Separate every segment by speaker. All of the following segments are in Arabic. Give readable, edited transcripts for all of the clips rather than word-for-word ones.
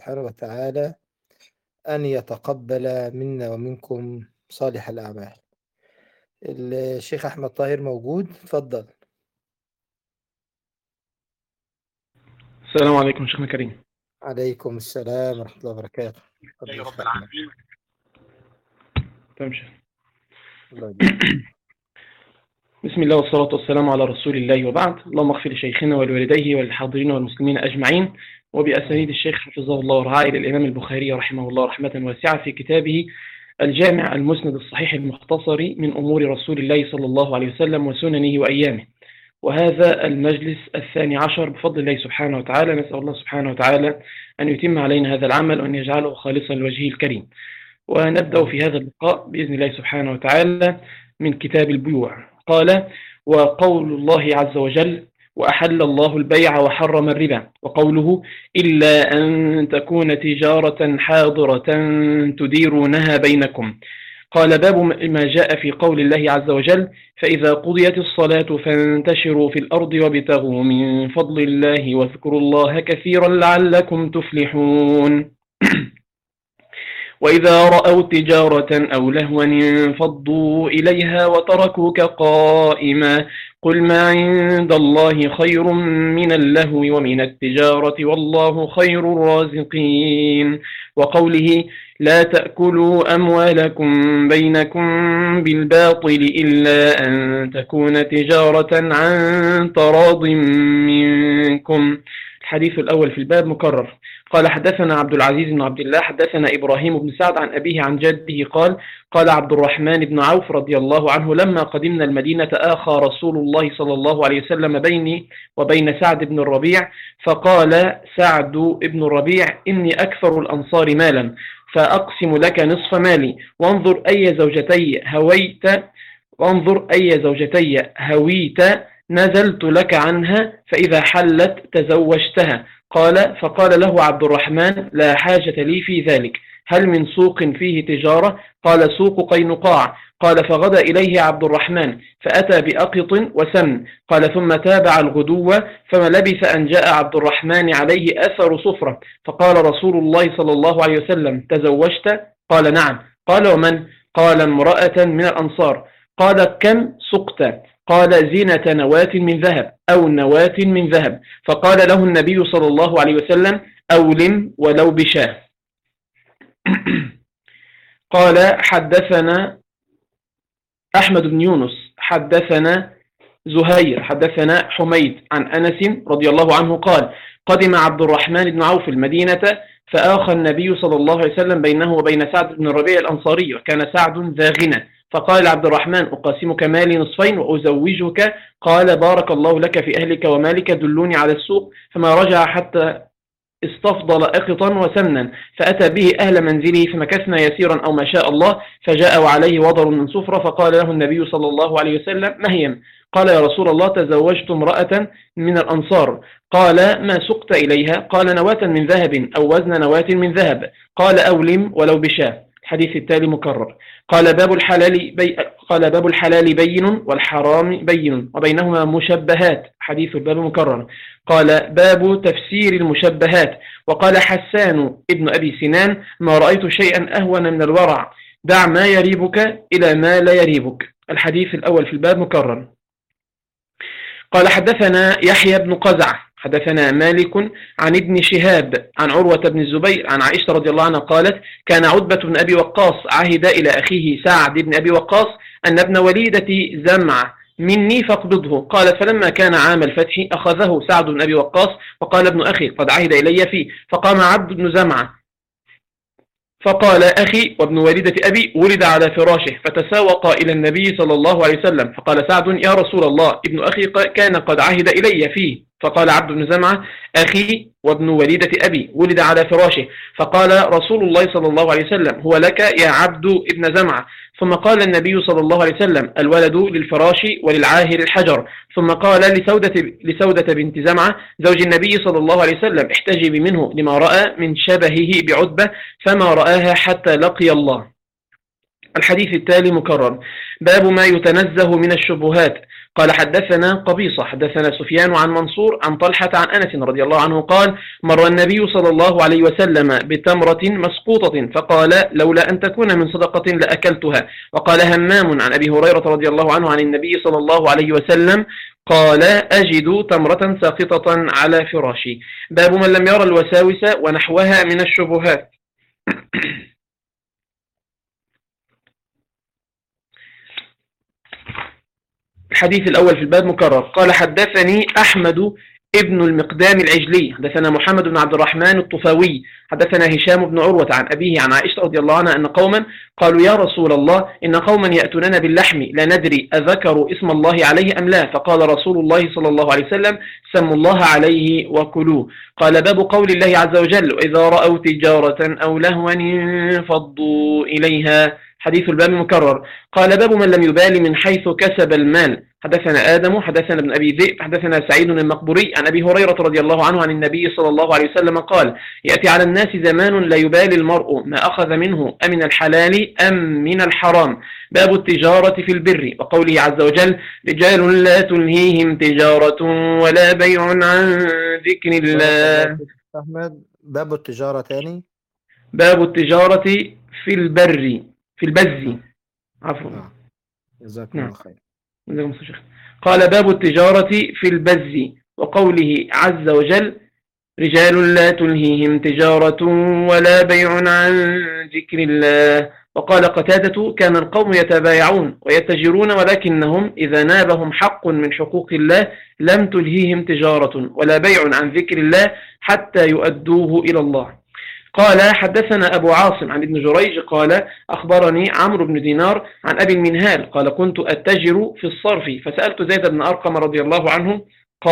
Speaker 1: سبحانه وتعالى أن يتقبل منا ومنكم صالح الأعمال. الشيخ أحمد طاهر موجود، اتفضل.
Speaker 2: السلام عليكم شيخنا كريم.
Speaker 1: عليكم السلام ورحمة الله وبركاته. اتفضل
Speaker 2: يا
Speaker 1: يا شيخ
Speaker 2: رب
Speaker 1: أحمد.
Speaker 2: العالمين. تمشي.
Speaker 1: الله يبارك.
Speaker 2: بسم الله والصلاة والسلام على رسول الله، وبعد. اللهم اغفر لشيخنا ولوالديه وللحاضرين والمسلمين أجمعين، وبأسانيد الشيخ حفظه الله ورعاه إلى الإمام البخاري رحمه الله رحمة واسعة في كتابه الجامع المسند الصحيح المختصر من أمور رسول الله صلى الله عليه وسلم وسننه وأيامه. وهذا المجلس الثاني عشر بفضل الله سبحانه وتعالى. نسأل الله سبحانه وتعالى أن يتم علينا هذا العمل وأن يجعله خالصا لوجهه الكريم. ونبدأ في هذا اللقاء بإذن الله سبحانه وتعالى من كتاب البيوع. قال: وقول الله عز وجل: وأحل الله البيع وحرم الربا. وقوله: إلا أن تكون تجارة حاضرة تديرونها بينكم. قال: باب ما جاء في قول الله عز وجل: فإذا قضيت الصلاة فانتشروا في الأرض وابتغوا من فضل الله واذكروا الله كثيرا لعلكم تفلحون. وإذا رأوا تجارة أو لهوا انفضوا إليها وتركوك قائما قل ما عند الله خير من اللهو ومن التجارة والله خير الرازقين. وقوله: لا تأكلوا أموالكم بينكم بالباطل إلا أن تكون تجارة عن تراض منكم. الحديث الأول في الباب مكرر. قال: حدثنا عبد العزيز بن عبد الله حدثنا إبراهيم بن سعد عن أبيه عن جده قال: قال عبد الرحمن بن عوف رضي الله عنه: لما قدمنا المدينة آخى رسول الله صلى الله عليه وسلم بيني وبين سعد بن الربيع، فقال سعد بن الربيع: إني أكثر الأنصار مالا، فأقسم لك نصف مالي، وانظر أي زوجتي هويت نزلت لك عنها، فإذا حلت تزوجتها. قال: فقال له عبد الرحمن: لا حاجة لي في ذلك، هل من سوق فيه تجارة؟ قال: سوق قينقاع. قال: فغدا إليه عبد الرحمن فأتى بأقط وسمن. قال: ثم تابع الغدو، فما لبث أن جاء عبد الرحمن عليه أثر صفرة، فقال رسول الله صلى الله عليه وسلم: تزوجت؟ قال: نعم. قال: ومن؟ قال: امرأة من الأنصار. قال: كم سقت؟ قال: زينة نواة من ذهب أو نواة من ذهب. فقال له النبي صلى الله عليه وسلم: أولم ولو بشاه. قال: حدثنا أحمد بن يونس حدثنا زهير حدثنا حميد عن أنس رضي الله عنه قال: قدم عبد الرحمن بن عوف المدينة، فآخى النبي صلى الله عليه وسلم بينه وبين سعد بن الربيع الأنصاري، وكان سعد ذا غنى. فقال عبد الرحمن: أقاسمك مالي نصفين وأزوجك. قال: بارك الله لك في أهلك ومالك، دلوني على السوق. فما رجع حتى استفضل أقطا وسمنا، فأتى به أهل منزله، فمكثنا يسيرا أو ما شاء الله، فجاء وعليه وضر من صفرة، فقال له النبي صلى الله عليه وسلم: ما هي؟ قال: يا رسول الله، تزوجت امرأة من الأنصار. قال: ما سقت إليها؟ قال: نواة من ذهب أو وزن نواة من ذهب. قال: أولم ولو بشاه. الحديث التالي مكرر. قال: باب الحلال بين والحرام بين وبينهما مشبهات. حديث الباب مكرر. قال: باب تفسير المشبهات. وقال حسان ابن أبي سنان: ما رأيت شيئا أهون من الورع، دع ما يريبك إلى ما لا يريبك. الحديث الأول في الباب مكرر. قال: حدثنا يحيى بن قزع حدثنا مالك عن ابن شهاب عن عروة بن الزبير عن عائشة رضي الله عنها قالت: كان عتبة بن أبي وقاص عهد إلى أخيه سعد بن أبي وقاص أن ابن وليدة زمع مني فاقبضه. قال: فلما كان عام الفتح أخذه سعد بن أبي وقاص، وقال: ابن أخي قد عهد إلي فيه. فقام عبد بن زمعة فقال: أخي وابن والدة أبي ولد على فراشه. فتساوق إلى النبي صلى الله عليه وسلم، فقال سعد: يا رسول الله، ابن أخي كان قد عهد إلي فيه. فقال عبد بن زمعة: أخي وابن والدة أبي ولد على فراشه. فقال رسول الله صلى الله عليه وسلم: هو لك يا عبد ابن زمعة. ثم قال النبي صلى الله عليه وسلم: الولد للفراش وللعاهر الحجر. ثم قال لسودة بنت زمعة زوج النبي صلى الله عليه وسلم: احتجبي منه لما رأى من شبهه بعتبة، فما رآها حتى لقي الله. الحديث التالي مكرر. باب ما يتنزه من الشبهات. قال حدثنا قبيصة حدثنا سفيان عن منصور عن طلحة عن أنس رضي الله عنه قال مر النبي صلى الله عليه وسلم بتمرة مسقوطة فقال لولا أن تكون من صدقة لأكلتها. وقال همام عن أبي هريرة رضي الله عنه عن النبي صلى الله عليه وسلم قال أجد تمرة ساقطة على فراشي. باب من لم يرى الوساوس ونحوها من الشبهات. الحديث الأول في الباب مكرر. قال حدثني أحمد ابن المقدام العجلي حدثنا محمد بن عبد الرحمن الطفاوي حدثنا هشام بن عروة عن أبيه عن عائشة رضي الله عنها أن قوما قالوا يا رسول الله إن قوما يأتوننا باللحم لا ندري أذكروا اسم الله عليه أم لا. فقال رسول الله صلى الله عليه وسلم سموا الله عليه وكلوه. قال باب قول الله عز وجل وإذا رأوا تجارة أو لهوا انفضوا إليها. حديث الباب مكرر. قال باب من لم يبالي من حيث كسب المال. حدثنا آدم حدثنا ابن أبي ذئب حدثنا سعيد المقبوري عن أبي هريرة رضي الله عنه عن النبي صلى الله عليه وسلم قال يأتي على الناس زمان لا يبالي المرء ما أخذ منه أمن الحلال أم من الحرام. باب التجارة في البر وقوله عز وجل رجال لا تلهيهم تجارة ولا بيع عن ذكر الله.
Speaker 1: أحمد باب التجارة تاني.
Speaker 2: باب التجارة في البر في البز عفوا.
Speaker 1: جزاكم الله خير.
Speaker 2: قال باب التجارة في البز وقوله عز وجل رجال لا تلهيهم تجارة ولا بيع عن ذكر الله. وقال قتادة كان القوم يتبايعون ويتجرون ولكنهم إذا نابهم حق من حقوق الله لم تلهيهم تجارة ولا بيع عن ذكر الله حتى يؤدوه إلى الله. قال حدثنا أبو عاصم عن ابن جريج قال أخبرني عمرو بن دينار عن أبي المنهال قال كنت أتجر في الصرف فسألت زيد بن أرقم رضي الله عنه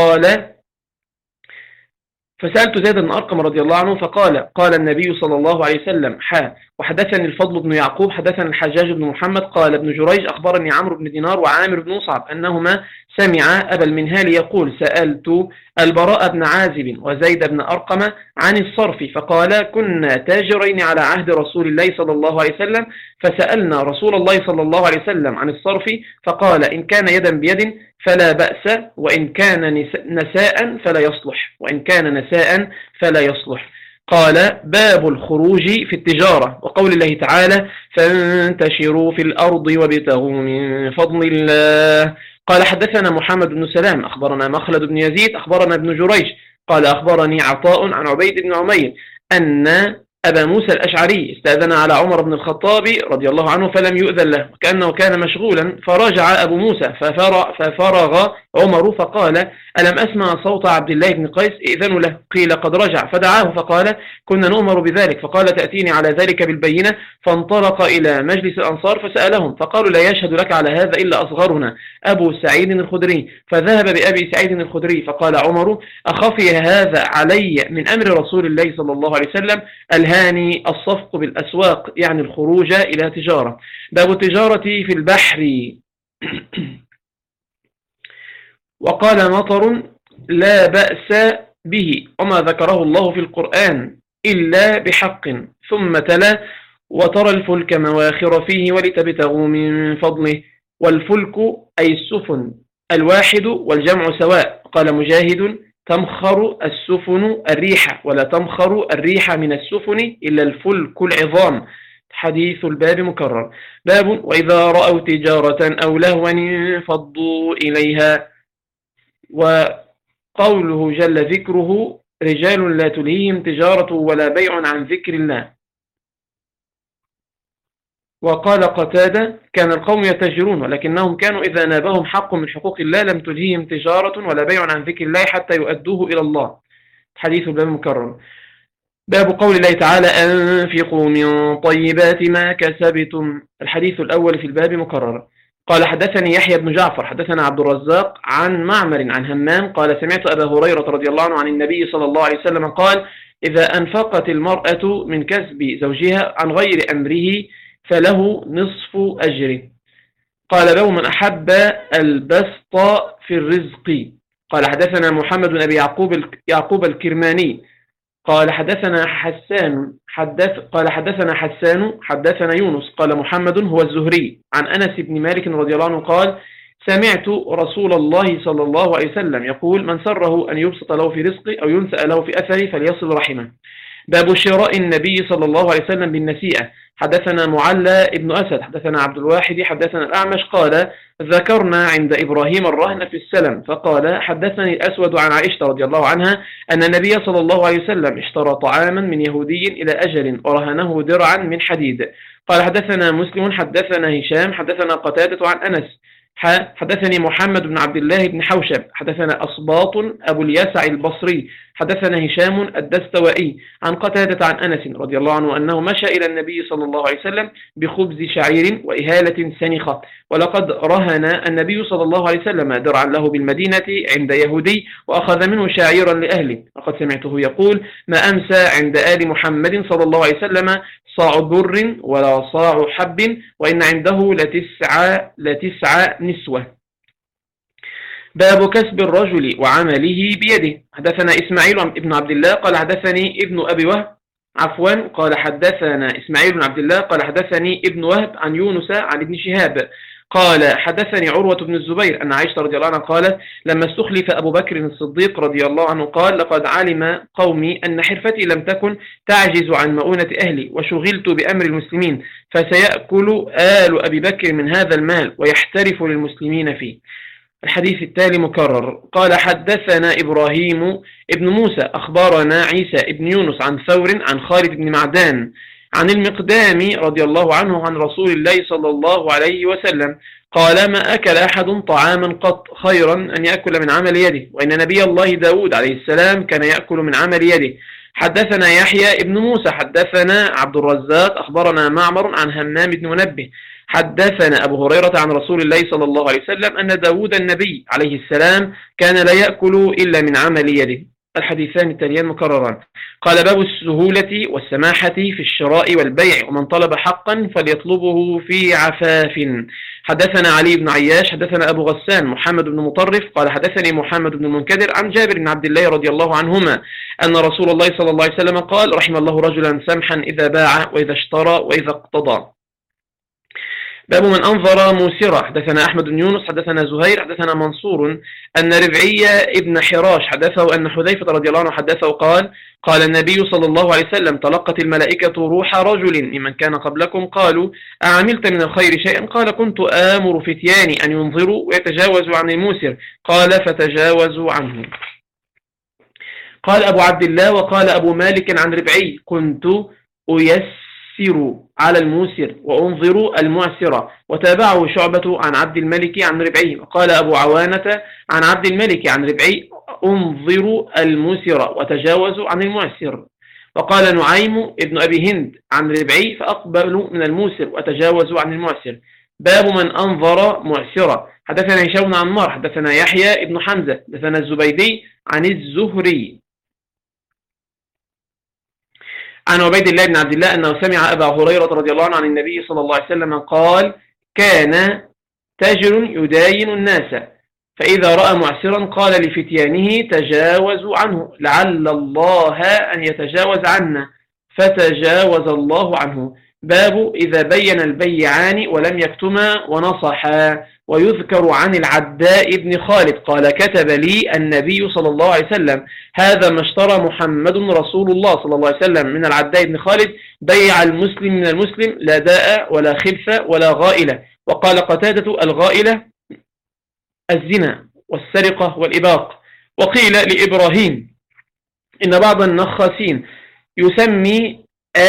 Speaker 2: فقال النبي صلى الله عليه وسلم وحدثني الفضل بن يعقوب حدثنا الحجاج بن محمد قال ابن جريج أخبرني عمرو بن دينار وعامر بن مصعب أنهما سمع أبا المنهال يقول سألت البراء بن عازب وزيد بن أرقم عن الصرف فقال كنا تاجرين على عهد رسول الله صلى الله عليه وسلم فسألنا رسول الله صلى الله عليه وسلم عن الصرف فقال إن كان يدا بيد فلا بأس وإن كان نساء فلا يصلح. قال باب الخروج في التجارة وقول الله تعالى فانتشروا في الأرض وابتغوا من فضل الله. قال حدثنا محمد بن سلام أخبرنا مخلد بن يزيد أخبرنا ابن جريج قال أخبرني عطاء عن عبيد بن عمير أن أبا موسى الأشعري استأذن على عمر بن الخطاب رضي الله عنه فلم يؤذن له وكأنه كان مشغولا فرجع أبو موسى ففرغ عمر فقال ألم أسمع صوت عبد الله بن قيس إذن له. قيل قد رجع فدعاه فقال كنا نؤمر بذلك فقال تأتيني على ذلك بالبينة. فانطلق إلى مجلس الأنصار فسألهم فقالوا لا يشهد لك على هذا إلا أصغرنا أبو سعيد الخدري. فذهب بأبي سعيد الخدري فقال عمر أخفي هذا علي من أمر رسول الله صلى الله عليه وسلم الهاني الصفق بالأسواق يعني الخروج إلى تجارة. باب التجارة في البحر. وقال مطر لا بأس به وما ذكره الله في القرآن إلا بحق ثم تلا وترى الفلك مواخر فيه ولتبتغوا من فضله. والفلك أي السفن الواحد والجمع سواء. قال مجاهد تمخر السفن الريح ولا تمخر الريح من السفن إلا الفلك العظام. حديث الباب مكرر. باب وإذا رأوا تجارة أو لهوا انفضوا إليها. وقوله جل ذكره رجال لا تلهيهم تجارة ولا بيع عن ذكر الله. وقال قتادة كان القوم يتجرون ولكنهم كانوا إذا نابهم حق من حقوق الله لم تلهيهم تجارة ولا بيع عن ذكر الله حتى يؤدوه إلى الله. حديث الباب مكرر. باب قول الله تعالى أنفقوا من طيبات ما كسبتم. الحديث الأول في الباب مكرر. قال حدثني يحيى بن جعفر حدثنا عبد الرزاق عن معمر عن همام قال سمعت أبا هريرة رضي الله عنه عن النبي صلى الله عليه وسلم قال إذا أنفقت المرأة من كسب زوجها عن غير أمره فله نصف أجره. قال باب من أحب البسط في الرزق. قال حدثنا محمد بن أبي يعقوب الكرماني قال حدثنا حسان حدثنا يونس قال محمد هو الزهري عن أنس بن مالك رضي الله عنه قال سمعت رسول الله صلى الله عليه وسلم يقول: من سره أن يبسط له في رزقه أو ينسأ له في أثره فليصل رحمه. باب شراء النبي صلى الله عليه وسلم بالنسيئة. حدثنا معلى ابن أسد حدثنا عبد الواحد حدثنا الأعمش قال: ذكرنا عند إبراهيم الرهن في السلم، فقال: حدثني الأسود عن عائشة رضي الله عنها أن النبي صلى الله عليه وسلم اشترى طعاما من يهودي إلى أجل ورهنه درعا من حديد. قال: حدثنا مسلم حدثنا هشام حدثنا قتادة عن أنس حدثني محمد بن عبد الله بن حوشب حدثنا أصباط أبو اليسع البصري حدثنا هشام الدستوائي عن قتادة عن أنس رضي الله عنه أنه مشى إلى النبي صلى الله عليه وسلم بخبز شعير وإهالة سنخة، ولقد رهن النبي صلى الله عليه وسلم درعا له بالمدينة عند يهودي وأخذ منه شعيرا لأهله. وقد سمعته يقول: ما أمسى عند آل محمد صلى الله عليه وسلم صاع بر ولا صاع حب، وإن عنده لتسع نسوة. باب كسب الرجل وعمله بيده. حدثنا إسماعيل بن عبد الله قال: حدثني ابن أبي وهب قال: حدثنا إسماعيل بن عبد الله قال: حدثني ابن وهب عن يونس عن ابن شهاب قال: حدثني عروة بن الزبير أن عائشة رضي الله عنها قالت: لما استخلف أبو بكر الصديق رضي الله عنه قال: لقد علم قومي أن حرفتي لم تكن تعجز عن مؤونة أهلي، وشغلت بأمر المسلمين، فسيأكل آل أبي بكر من هذا المال ويحترف للمسلمين فيه. الحديث التالي مكرر. قال: حدثنا إبراهيم ابن موسى أخبرنا عيسى ابن يونس عن ثور عن خالد بن معدان عن المقدام رضي الله عنه عن رسول الله صلى الله عليه وسلم قال: ما أكل أحد طعاما قط خيرا أن يأكل من عمل يده، وإن نبي الله داود عليه السلام كان يأكل من عمل يده. حدثنا يحيى ابن موسى حدثنا عبد الرزاق أخبرنا معمر عن همام بن منبه حدثنا أبو هريرة عن رسول الله صلى الله عليه وسلم أن داود النبي عليه السلام كان لا يأكل إلا من عمل يده. الحديثان التاليان مكرران. قال: باب السهولة والسماحة في الشراء والبيع، ومن طلب حقا فليطلبه في عفاف. حدثنا علي بن عياش حدثنا أبو غسان محمد بن مطرف قال: حدثني محمد بن المنكدر عن جابر بن عبد الله رضي الله عنهما أن رسول الله صلى الله عليه وسلم قال: رحم الله رجلا سمحا إذا باع وإذا اشترى وإذا اقتضى. باب من أنظر موسرة. حدثنا أحمد بن يونس حدثنا زهير حدثنا منصور أن ربعي ابن حراش حدثه أن حذيفة رضي الله عنه حدثه قال: قال النبي صلى الله عليه وسلم: تلقت الملائكة روح رجل ممن كان قبلكم، قالوا: أعملت من الخير شيئا؟ قال: كنت آمر فتياني أن ينظروا ويتجاوزوا عن الموسر، قال: فتجاوزوا عنه. قال أبو عبد الله وقال أبو مالك عن ربعي: كنت أيسر على الموسر وأنظر المعسرة. وتابعه شعبة عن عبد الملك عن ربعي. وقال أبو عوانة عن عبد الملك عن ربعي: أنظر الموسر وتجاوزوا عن المعسر. وقال نعيم ابن أبي هند عن ربعي: فأقبلوا من الموسر وتجاوزوا عن المعسر. باب من أنظر معسرة. حدثنا هشام بن عمار حدثنا يحيى ابن حمزة حدثنا الزبيدي عن الزهري عن عبيد الله بن عبد الله أنه سمع أبا هريرة رضي الله عنه عن النبي صلى الله عليه وسلم قال: كان تاجر يداين الناس، فإذا رأى معسرا قال لفتيانه: تجاوزوا عنه لعل الله أن يتجاوز عنا، فتجاوز الله عنه. باب إذا بين البيعان ولم يكتما ونصحا. ويذكر عن العداء بن خالد قال: كتب لي النبي صلى الله عليه وسلم: هذا ما اشترى محمد رسول الله صلى الله عليه وسلم من العداء بن خالد، بيع المسلم من المسلم، لا داء ولا خبث ولا غائلة. وقال قتادة: الغائلة الزنا والسرقة والإباق. وقيل لإبراهيم: إن بعض النخاسين يسمي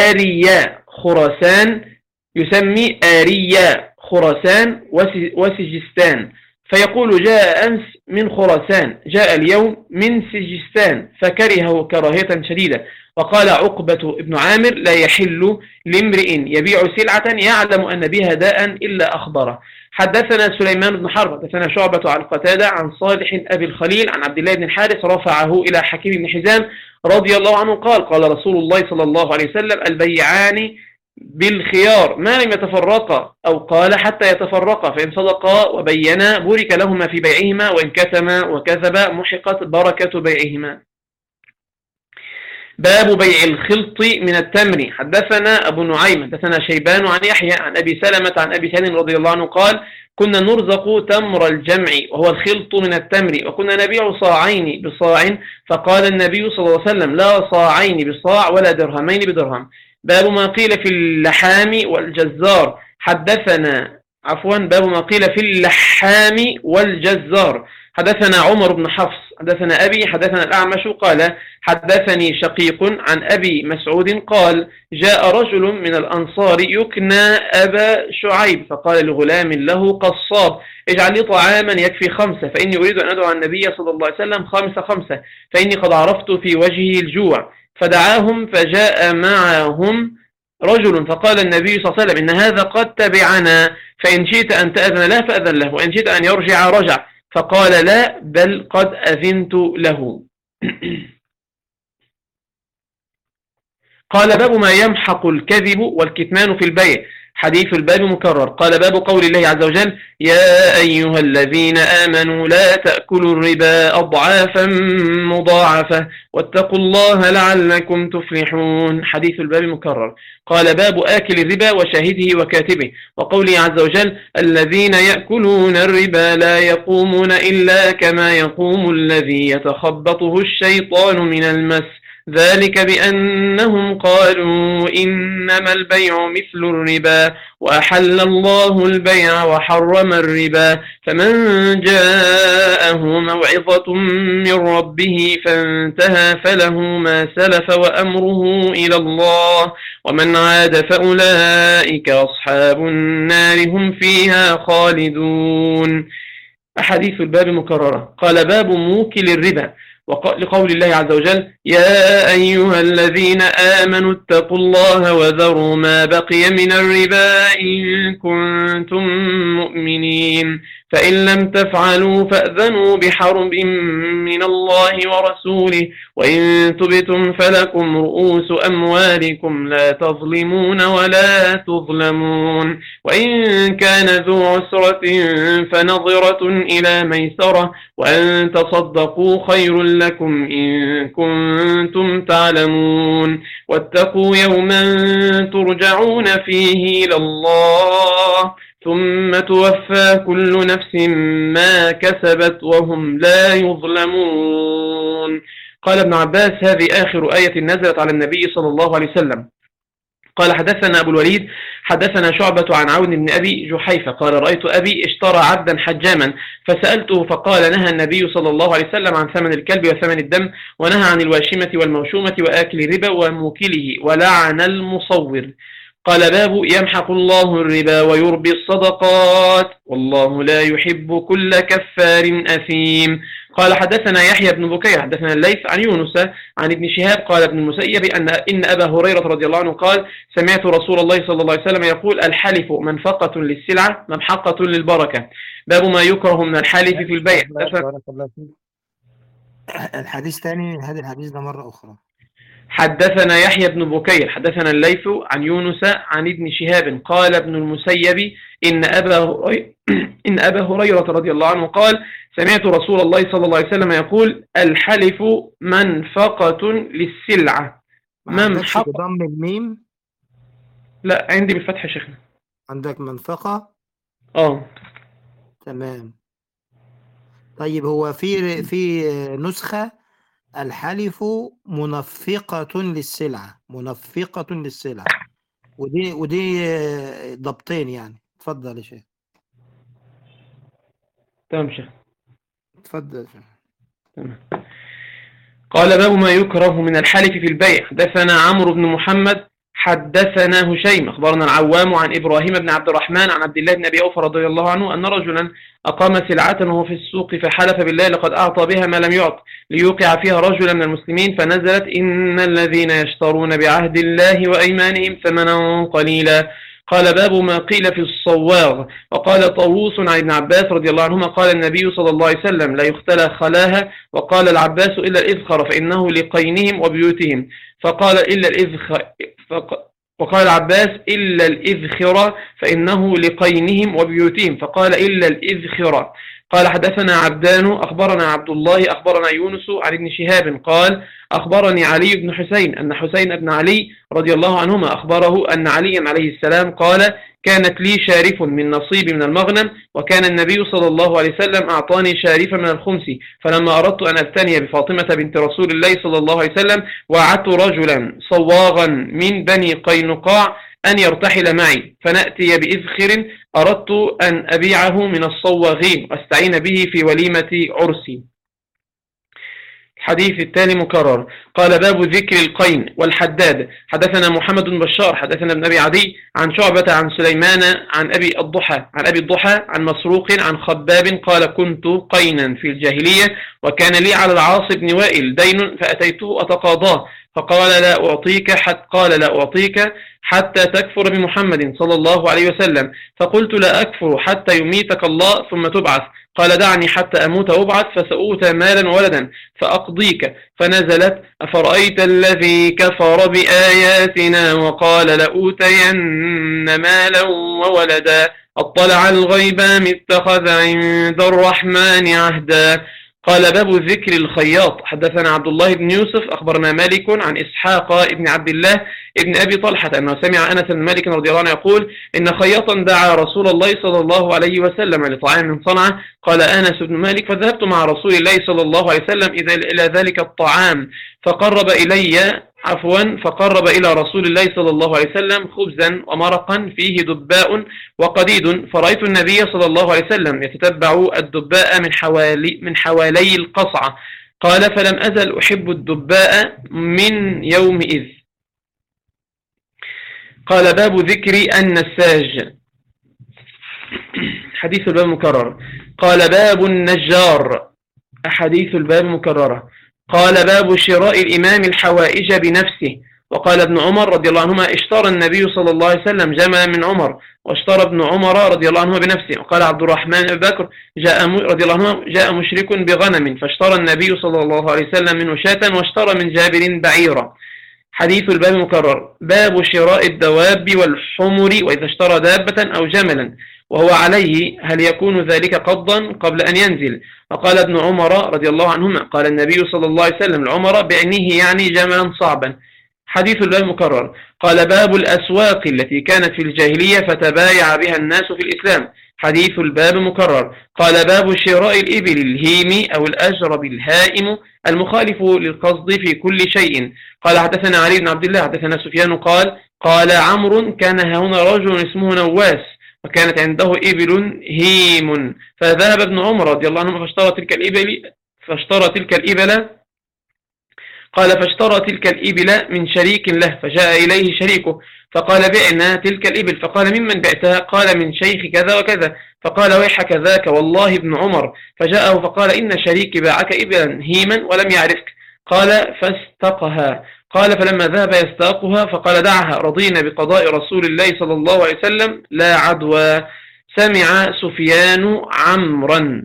Speaker 2: آريا خراسان وسجستان، فيقول: جاء أمس من خراسان، جاء اليوم من سجستان، فكرهه كراهية شديدة. وقال عقبة ابن عامر: لا يحل لامرئ يبيع سلعة يعلم أن بها داء إلا أخبره. حدثنا سليمان بن حرب حدثنا شعبة عن قتادة عن صالح أبي الخليل عن عبد الله بن الحارث رفعه إلى حكيم بن حزام رضي الله عنه قال: قال رسول الله صلى الله عليه وسلم: البيعان بالخيار ما لم يتفرقا، أو قال: حتى يتفرقا، فإن صدقا وبينا بورك لهما في بيعهما، وإن كتما وكذبا محقت بركة بيعهما. باب بيع الخلط من التمر. حدثنا أبو نعيم حدثنا شيبان عن يحيى عن أبي سلمة عن أبي سعيد رضي الله عنه قال كنا نرزق تمر الجمع وهو الخلط من التمر وكنا نبيع صاعين بصاع فقال النبي صلى الله عليه وسلم لا صاعين بصاع ولا درهمين بدرهم. باب ما قيل في اللحام والجزار. باب ما قيل في اللحام والجزار. حدثنا عمر بن حفص حدثنا أبي حدثنا الأعمش قال حدثني شقيق عن أبي مسعود قال جاء رجل من الأنصار يكنى أبا شعيب فقال لغلام له قصاب اجعل لي طعاما يكفي 5 فإني أريد أن أدعو النبي صلى الله عليه وسلم 5 فإني قد عرفت في وجهه الجوع. فدعاهم فجاء معهم رجل فقال النبي صلى الله عليه وسلم إن هذا قد تبعنا فإن شئت أن تأذن له فأذن له وإن شئت أن يرجع رجع. فقال لا بل قد أذنت له. قال باب ما يمحق الكذب والكتمان في البيع. حديث الباب مكرر. قال باب قول الله عز وجل يا أيها الذين آمنوا لا تأكلوا الربا أضعافا مضاعفة واتقوا الله لعلكم تفلحون. حديث الباب مكرر. قال باب آكل الربا وشاهده وكاتبه. وقوله عز وجل الذين يأكلون الربا لا يقومون إلا كما يقوم الذي يتخبطه الشيطان من المس ذلك بأنهم قالوا إنما البيع مثل الربا وأحل الله البيع وحرم الربا فمن جاءه موعظة من ربه فانتهى فله ما سلف وأمره إلى الله ومن عاد فأولئك أصحاب النار هم فيها خالدون. أحاديث الباب مكررة. قال باب موكل الربا. لقول الله عز وجل يا أيها الذين آمنوا اتقوا الله وذروا ما بقي من الربا إن كنتم مؤمنين فإن لم تفعلوا فأذنوا بحرب من الله ورسوله وإن تبتم فلكم رؤوس أموالكم لا تظلمون ولا تظلمون وإن كان ذو عسرة فنظرة إلى ميسرة وأن تصدقوا خير لكم إن كنتم تعلمون واتقوا يوما ترجعون فيه إلى الله ثم توفى كل نفس ما كسبت وهم لا يظلمون. قال ابن عباس هذه آخر آية نزلت على النبي صلى الله عليه وسلم. قال حدثنا أبو الوليد حدثنا شعبة عن عون بن أبي جحيفة قال رأيت أبي اشترى عبدا حجاما فسألته فقال نهى النبي صلى الله عليه وسلم عن ثمن الكلب وثمن الدم ونهى عن الواشمة والموشومة وآكل الربا وموكله ولعن المصور. قال باب يمحق الله الربا ويربي الصدقات والله لا يحب كل كفار أثيم. قال حدثنا يحيى بن بكير حدثنا الليث عن يونس عن ابن شهاب قال ابن المسيب إن أبا هريرة رضي الله عنه قال سمعت رسول الله صلى الله عليه وسلم يقول الحلف منفقة للسلعة ممحقة للبركة. باب ما يكره من الحلف في البيع.
Speaker 1: الحديث ثاني هذا الحديث ده مرة أخرى.
Speaker 2: حدثنا يحيى بن بكير حدثنا الليث عن يونس عن ابن شهاب قال ابن المسيب إن أبا هريرة رضي الله عنه قال سمعت رسول الله صلى الله عليه وسلم يقول الحلف منفقة للسلعة.
Speaker 1: منفقة بضم الميم؟
Speaker 2: لا عندي بالفتح يا شيخنا.
Speaker 1: عندك منفقة؟ تمام. طيب هو في نسخة الحلف منفقة للسلعة ودي ضبطين يعني. اتفضل يا شيخ.
Speaker 2: تمام شيخ.
Speaker 1: اتفضل يا شيخ.
Speaker 2: تمام. قال باب ما يكره من الحلف في البيع. حدثنا عمرو بن محمد حدثنا هشيم أخبرنا العوام عن إبراهيم بن عبد الرحمن عن عبد الله بن أبي أوفى رضي الله عنه أن رجلا أقام سلعة وهو في السوق فحلف بالله لقد أعطى بها ما لم يعط ليوقع فيها رجلا من المسلمين فنزلت إن الذين يشترون بعهد الله وأيمانهم ثمنا قليلا. قال باب ما قيل في الصواغ. وقال طاووس عن ابن عباس رضي الله عنهما قال النبي صلى الله عليه وسلم لا يختلى خلاها وقال العباس إلا الإذخر فإنه لقينهم وبيوتهم وقال العباس إلا الإذخر فإنه لقينهم وبيوتهم فقال إلا الإذخر. قال حدثنا عبدان أخبرنا عبد الله أخبرنا يونس عن ابن شهاب قال أخبرني علي بن حسين أن حسين بن علي رضي الله عنهما أخبره أن عليا عليه السلام قال كانت لي شارف من نصيب من المغنم، وكان النبي صلى الله عليه وسلم أعطاني شارفا من الخمس، فلما أردت أن أبتني بفاطمة بنت رسول الله صلى الله عليه وسلم وعدت رجلا صواغا من بني قينقاع أن يرتحل معي فنأتي بإذخر أردت أن أبيعه من الصواغين واستعين به في وليمة عرسي. الحديث التالي مكرر. قال باب ذكر القين والحداد. حدثنا محمد بن بشار حدثنا ابن أبي عدي عن شعبة عن سليمان عن أبي الضحى عن مسروق عن خباب قال كنت قينا في الجاهلية، وكان لي على العاص بن وائل دين فأتيته أتقاضاه فقال لا أعطيك حتى تكفر بمحمد صلى الله عليه وسلم، فقلت لا أكفر حتى يميتك الله ثم تبعث، قال دعني حتى أموت وأبعث فسأوتى مالا وولدا فأقضيك، فنزلت أفرأيت الذي كفر بآياتنا وقال لأوتين مالا وولدا اطلع الغيب أم اتخذ عند الرحمن عهدا. قال باب ذكر الخياط. حدثنا عبد الله بن يوسف أخبرنا مالك عن إسحاق ابن عبد الله ابن أبي طلحة أنه سمع أنس بن مالك رضي الله عنه يقول إن خياطا دعا رسول الله صلى الله عليه وسلم لطعام من صنعه. قال أنس بن مالك فذهبت مع رسول الله صلى الله عليه وسلم إلى ذلك الطعام فقرب إلى رسول الله صلى الله عليه وسلم خبزا ومرقا فيه دباء وقديد، فرأيت النبي صلى الله عليه وسلم يتتبع الدباء من حوالي القصعة. قال فلم أزل أحب الدباء من يومئذ. قال باب ذكر النساج. حديث الباب مكرر. قال باب النجار. أحاديث الباب مكررة. قال باب شراء الإمام الحوائج بنفسه. وقال ابن عمر رضي الله عنهما اشترى النبي صلى الله عليه وسلم جملا من عمر واشترى ابن عمر رضي الله عنهما بنفسه. وقال عبد الرحمن بن بكر رضي الله عنه جاء مشرك بغنم فاشترى النبي صلى الله عليه وسلم منه شاة واشترى من جابر بعيرا. حديث الباب مكرر. باب شراء الدواب والحمر وإذا اشترى دابة أو جملا وهو عليه هل يكون ذلك قبضا قبل أن ينزل؟ وقال ابن عمر رضي الله عنهما قال النبي صلى الله عليه وسلم لعمر بعنيه يعني جملا صعبا. حديث الباب مكرر. قال باب الأسواق التي كانت في الجاهلية فتبايع بها الناس في الإسلام. حديث الباب مكرر. قال باب شراء الإبل الهيم أو الأجرب الهائم المخالف للقصد في كل شيء. قال حدثنا علي بن عبد الله حدثنا سفيان قال عمرو كان هنا رجل اسمه نواس وكانت عنده إبل هيم فذهب ابن عمر رضي الله عنه فاشترى تلك الإبل من شريك له فجاء إليه شريكه فقال بعنا تلك الإبل فقال ممن بعتها؟ قال من شيخ كذا وكذا. فقال ويحك ذاك والله ابن عمر. فجاءه فقال إن شريكي باعك إبلا هيما ولم يعرفك. قال فاستقها. قال فلما ذهب يستاقها فقال دعها رضينا بقضاء رسول الله صلى الله عليه وسلم لا عدوى. سمع سفيان عمرا.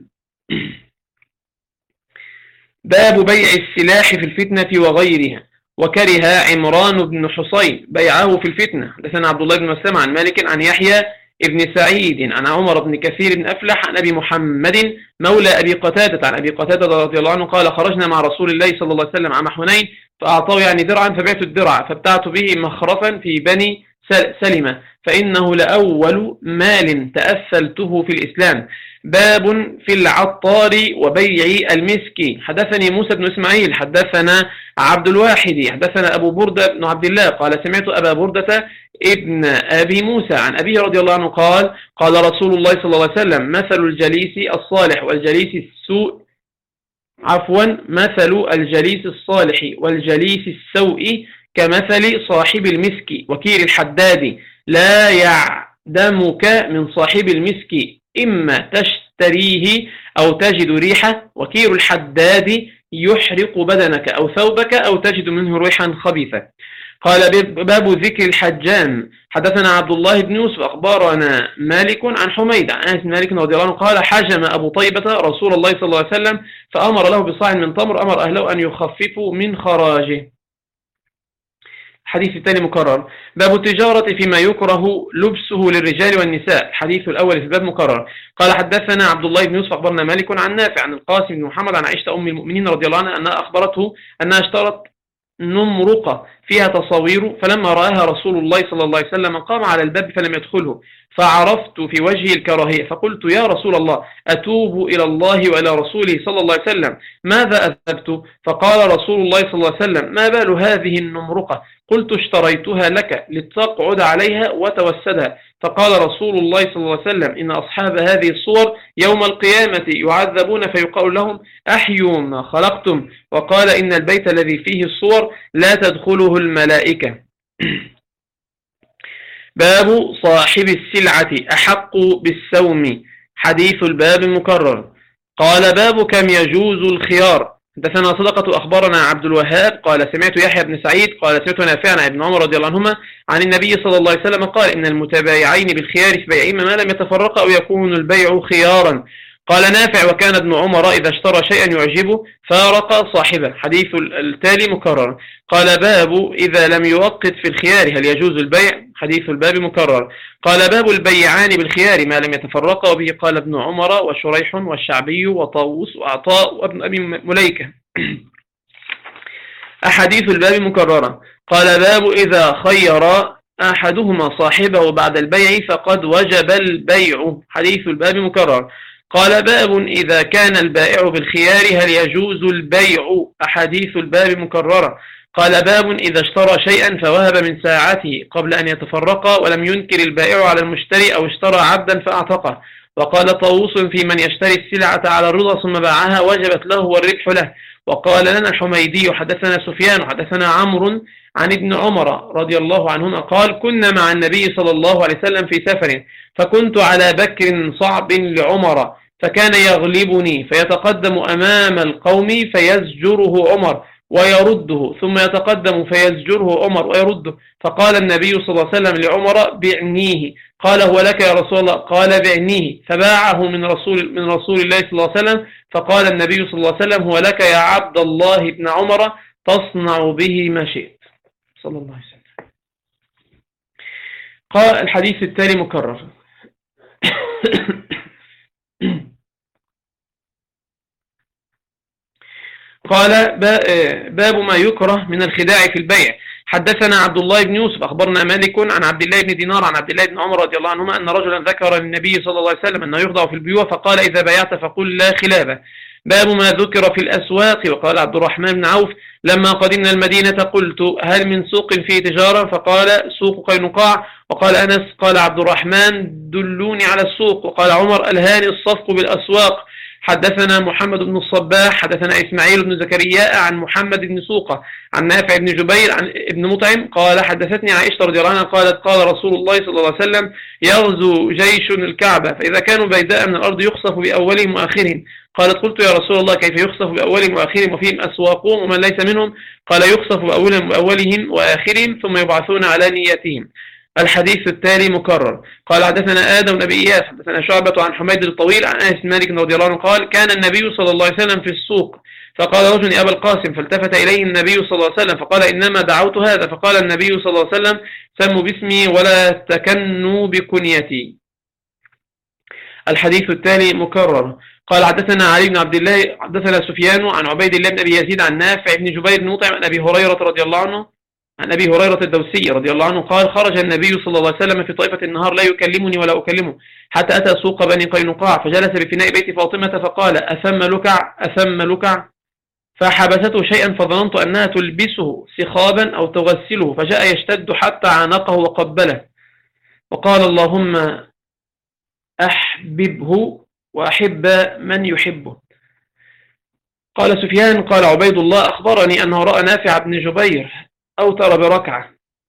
Speaker 2: باب بيع السلاح في الفتنة وغيرها. وكره عمران بن حصين بيعه في الفتنة. حدثنا عبد الله بن مسلم عن مالك عن يحيى ابن سعيد عن عمر بن كثير بن أفلح عن أبي محمد مولى أبي قتادة عن أبي قتادة رضي الله عنه قال خرجنا مع رسول الله صلى الله عليه وسلم عام حنين فأعطاه يعني درعا فبعت الدرع فابتعت به مخرفا في بني سلمة فإنه لأول مال تأثلته في الإسلام. باب في العطار وبيع المسك. حدثني موسى بن إسماعيل حدثنا عبد الواحد حدثنا أبو بردة بن عبد الله قال سمعت أبا بردة ابن أبي موسى عن أبيه رضي الله عنه قال رسول الله صلى الله عليه وسلم مثل الجليس الصالح والجليس السوء مثل الجليس الصالح والجليس السوء كمثل صاحب المسك وكير الحداد لا يعدمك من صاحب المسك إما تشتريه أو تجد ريحة وكير الحداد يحرق بدنك أو ثوبك أو تجد منه ريحا خبيثة. قال باب ذكر الحجام. حدثنا عبد الله بن يوسف أخبرنا مالك عن حميد عن أنس بن مالك رضي الله عنه قال حجم أبو طيبة رسول الله صلى الله عليه وسلم فأمر له بصاع من تمر أمر أهله أن يخففوا من خراجه. الحديث الثاني مكرر. باب التجارة فيما يكره لبسه للرجال والنساء. الحديث الأول في الباب مكرر. قال حدثنا عبد الله بن يوسف أخبرنا مالك عن نافع عن القاسم بن محمد عن عائشة أم المؤمنين رضي الله عنها أنها أخبرته أنها اشترت نمرقة فيها تصاوير، فلما رآها رسول الله صلى الله عليه وسلم قام على الباب فلم يدخله، فعرفت في وجهه الكراهية، فقلت يا رسول الله أتوب إلى الله وإلى رسوله صلى الله عليه وسلم، ماذا أذهبت؟ فقال رسول الله صلى الله عليه وسلم ما بال هذه النمرقة؟ قلت اشتريتها لك لتقعد عليها وتوسدها. فقال رسول الله صلى الله عليه وسلم إن أصحاب هذه الصور يوم القيامة يعذبون فيقال لهم أحيوا ما خلقتم، وقال إن البيت الذي فيه الصور لا تدخله الملائكة. باب صاحب السلعة أحق بالسوم. حديث الباب مكرر. قال باب كم يجوز الخيار. حدثنا صدقة أخبرنا عبد الوهاب قال سمعت يحيى بن سعيد قال سمعت نافعا عن ابن عمر رضي الله عنهما عن النبي صلى الله عليه وسلم قال إن المتبايعين بالخيار في بيعهما ما لم يتفرقا أو يكون البيع خيارا. قال نافع وكان ابن عمر إذا اشترى شيئا يعجبه فارق صاحبه. حديث التالي مكرر. قال باب إذا لم يوقت في الخيار هل يجوز البيع. حديث الباب مكرر. قال باب البيعان بالخيار ما لم يتفرقا، وبه قال ابن عمر وشريح والشعبي وطاووس وعطاء وابن أبي مليكة. أحاديث الباب مكررة. قال باب إذا خير أحدهما صاحبه بعد البيع فقد وجب البيع. حديث الباب مكرر. قال باب إذا كان البائع بالخيار هل يجوز البيع. أحاديث الباب مكررة. قال باب إذا اشترى شيئا فوهب من ساعته قبل أن يتفرقا ولم ينكر البائع على المشتري أو اشترى عبدا فأعتقه. وقال طاووس في من يشتري السلعة على الرضا ثم باعها وجبت له والربح له. وقال لنا الحميدي حدثنا سفيان حدثنا عمرو عن ابن عمر رضي الله عنهما قال كنا مع النبي صلى الله عليه وسلم في سفر، فكنت على بكر صعب لعمر فكان يغلبني فيتقدم أمام القوم فيزجره عمر ويرده ثم يتقدم فيزجره عمر ويرده. فقال النبي صلى الله عليه وسلم لعمر بعنيه. قال هو لك يا رسول الله. قال بعنيه. فباعه من رسول الله صلى الله عليه وسلم. فقال النبي صلى الله عليه وسلم هو لك يا عبد الله بن عمر تصنع به ما شئت. صلى الله عليه وسلم. قال الحديث التالي مكرر. قال باب ما يكره من الخداع في البيع. حدثنا عبد الله بن يوسف أخبرنا مالك عن عبد الله بن دينار عن عبد الله بن عمر رضي الله عنهما أن رجلا ذكر للنبي صلى الله عليه وسلم أنه يخدع في البيوع فقال إذا بايعت فقل لا خلابة. باب ما ذكر في الأسواق. وقال عبد الرحمن بن عوف لما قدمنا المدينة قلت هل من سوق فيه تجارة؟ فقال سوق قينقاع. وقال أنس قال عبد الرحمن دلوني على السوق. وقال عمر ألهاني الصفق بالأسواق. حدثنا محمد بن الصباح حدثنا إسماعيل بن زكريا عن محمد بن سوقة عن نافع بن جبير عن ابن مطعم قال حدثتني عائشة رضي الله عنها قالت قال رسول الله صلى الله عليه وسلم يغزو جيش الكعبة فإذا كانوا بيداء من الأرض يخصف بأولهم وآخرهم. قالت قلت يا رسول الله كيف يخصف بأولهم وآخرهم وفيهم أسواقهم ومن ليس منهم؟ قال يخصف بأولهم وآخرهم ثم يبعثون على نيتهم. الحديث التالي مكرر. قال حدثنا آدم بن أبي إياس حدثنا شعبة عن حميد الطويل عن أنس مالك رضي الله عنه قال كان النبي صلى الله عليه وسلم في السوق فقال رجل يا أبا القاسم فالتفت إليه النبي صلى الله عليه وسلم فقال إنما دعوت هذا. فقال النبي صلى الله عليه وسلم سموا باسمي ولا تكنوا بكنيتي. الحديث التالي مكرر. قال حدثنا علي بن عبد الله حدثنا سفيان عن عبيد الله بن أبي يزيد عن نافع بن جبير بن مطعم عن أبي هريرة رضي الله عنه عن أبي هريرة الدوسي رضي الله عنه قال خرج النبي صلى الله عليه وسلم في طائفة النهار لا يكلمني ولا أكلمه حتى أتى سوق بني قينقاع فجلس بفناء بيت فاطمة فقال أثم لكع فحبسته شيئا فظننت أنها تلبسه سخابا أو تغسله فجاء يشتد حتى عانقه وقبله وقال اللهم أحببه وأحب من يحبه. قال سفيان قال عبيد الله أخبرني أنه رأى نافع بن جبير أوتر بركعة.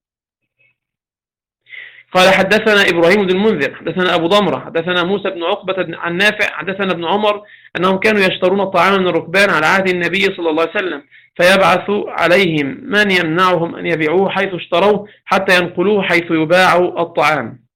Speaker 2: قال حدثنا إبراهيم بن المنذر حدثنا أبو ضمرة حدثنا موسى بن عقبة عن نافع حدثنا ابن عمر أنهم كانوا يشترون الطعام من الركبان على عهد النبي صلى الله عليه وسلم فيبعث عليهم من يمنعهم أن يبيعوه حيث اشتروه حتى ينقلوه حيث يباع الطعام.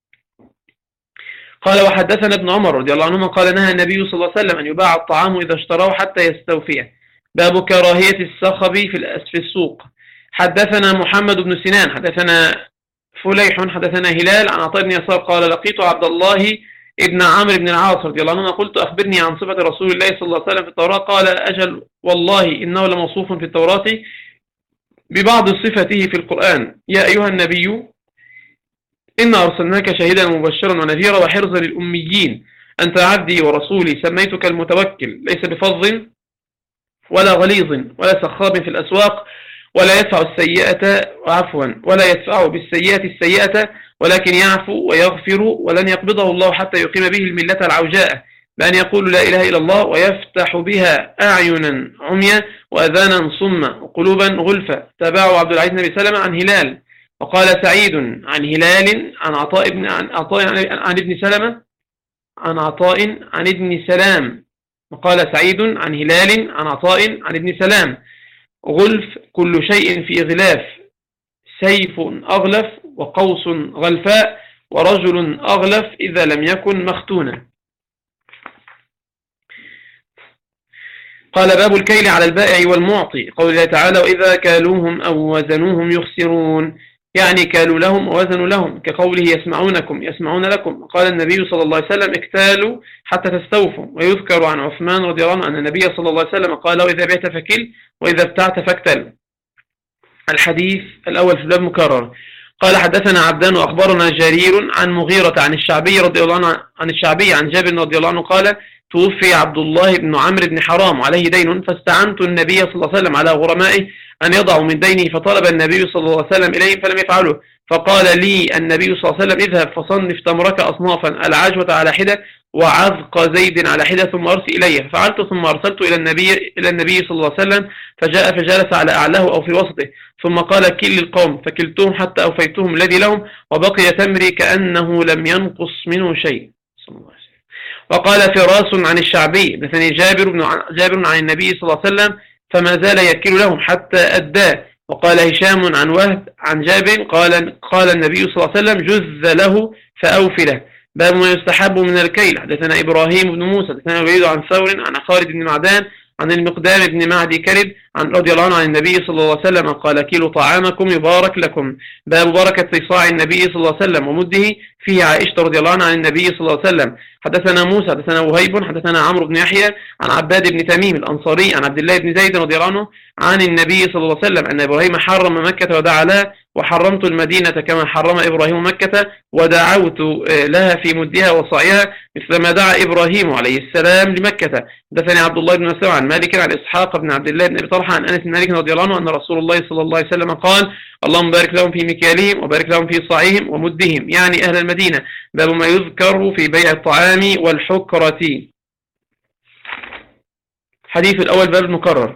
Speaker 2: قال وحدثنا ابن عمر رضي الله عنهما قال نهى النبي صلى الله عليه وسلم أن يباع الطعام إذا اشتروه حتى يستوفيه. باب كراهية الصخب في السوق. حدثنا محمد بن سنان حدثنا فليح حدثنا هلال عن عطاء بن يسار قال لقيت عبد الله ابن عمرو بن العاص رضي الله عنه قلت أخبرني عن صفة رسول الله صلى الله عليه وسلم في التوراة قال أجل والله إنه لموصوف في التوراة ببعض صفته في القرآن يا أيها النبي إنا أرسلناك شاهدا مبشرا ونذيرا وحرزا للأميين أنت عبدي ورسولي سميتك المتوكل ليس بفظ ولا غليظ ولا سخاب في الأسواق ولا يدفع السيئة عفوا ولا يدفع بالسيئة السيئة ولكن يعفو ويغفر ولن يقبضه الله حتى يقيم به الملة العوجاء بأن يقول لا إله إلا الله ويفتح بها أعينا عميا وأذانا صما وقلوبا غلفا. تابعه عبد العزيز بن سلمة عن هلال وقال سعيد عن هلال عن عطاء عن ابن سلمة عن عطاء عن ابن سلام وقال سعيد عن هلال عن عطاء عن ابن سلام غلف كل شيء في غلاف سيف أغلف وقوس غلفاء ورجل أغلف إذا لم يكن مختونا. قال باب الكيل على البائع والمعطي قول الله تعالى وإذا كالوهم أو وزنوهم يخسرون يعني كالوا لهم ووزنوا لهم كقوله يسمعونكم يسمعون لكم. قال النبي صلى الله عليه وسلم اكتالوا حتى تستوفوا. ويذكر عن عثمان رضي الله عنه أن النبي صلى الله عليه وسلم قال وإذا بعت فكل وإذا ابتعت فاكتل. الحديث الأول في الباب مكرر. قال حدثنا عبدان وأخبرنا جرير عن مغيرة عن الشعبي رضي الله عنه عن الشعبي عن جابر رضي الله عنه قال توفي عبد الله بن عمرو بن حرام وعليه دين فاستعنت النبي صلى الله عليه وسلم على غرمائه أن يضعوا من دينه فطلب النبي صلى الله عليه وسلم إليهم فلم يفعله فقال لي النبي صلى الله عليه وسلم اذهب فصنف تمرك أصنافا العجوة على حدة وعذق زيد على حدة ثم أرسل إليه ففعلت ثم أرسلت إلى النبي صلى الله عليه وسلم فجاء فجلس على أعلاه أو في وسطه ثم قال كل القوم فكلتهم حتى أوفيتهم الذي لهم وبقي تمري كأنه لم ينقص منه شيء. صلى الله عليه وسلم. وقال فراس عن الشعبي مثلا جابر عن النبي صلى الله عليه وسلم فما زال يكل لهم حتى أداه. وقال هشام عن وهب عن جابر قال النبي صلى الله عليه وسلم جز له فأوفله. باب ما يستحب من الكيل. حدثنا إبراهيم بن موسى حدثنا وليد عن ثور عن خالد بن معدان عن المقدام بن معدي كرب عن رضي الله عنه عن النبي صلى الله عليه وسلم قال كيلوا طعامكم يبارك لكم. باب بركة صاع النبي صلى الله عليه وسلم ومده. فيه عائشة رضي الله عنها عن النبي صلى الله عليه وسلم. حدثنا موسى حدثنا وهيب حدثنا عمرو بن يحيى عن عباد بن تميم الأنصاري عن عبد الله بن زيد رضي الله عنه عن النبي صلى الله عليه وسلم أن إبراهيم حرم مكة ودعا لها وحرمت المدينة كما حرم إبراهيم مكة ودعوت لها في مدها وصاعها مثل ما دعا إبراهيم عليه السلام لمكة. حدثني عبد الله بن مسعود عن مالك عن إسحاق بن عبد الله بن أبي طلحة عن أنس بن مالك رضي الله عنه أن رسول الله صلى الله عليه وسلم قال اللهم بارك لهم في مكيالهم وبارك لهم في صاعهم ومدهم يعني أهل المدينة. باب ما يذكر في بيع الطعام والحكرة. حديث الأول باب المكرر.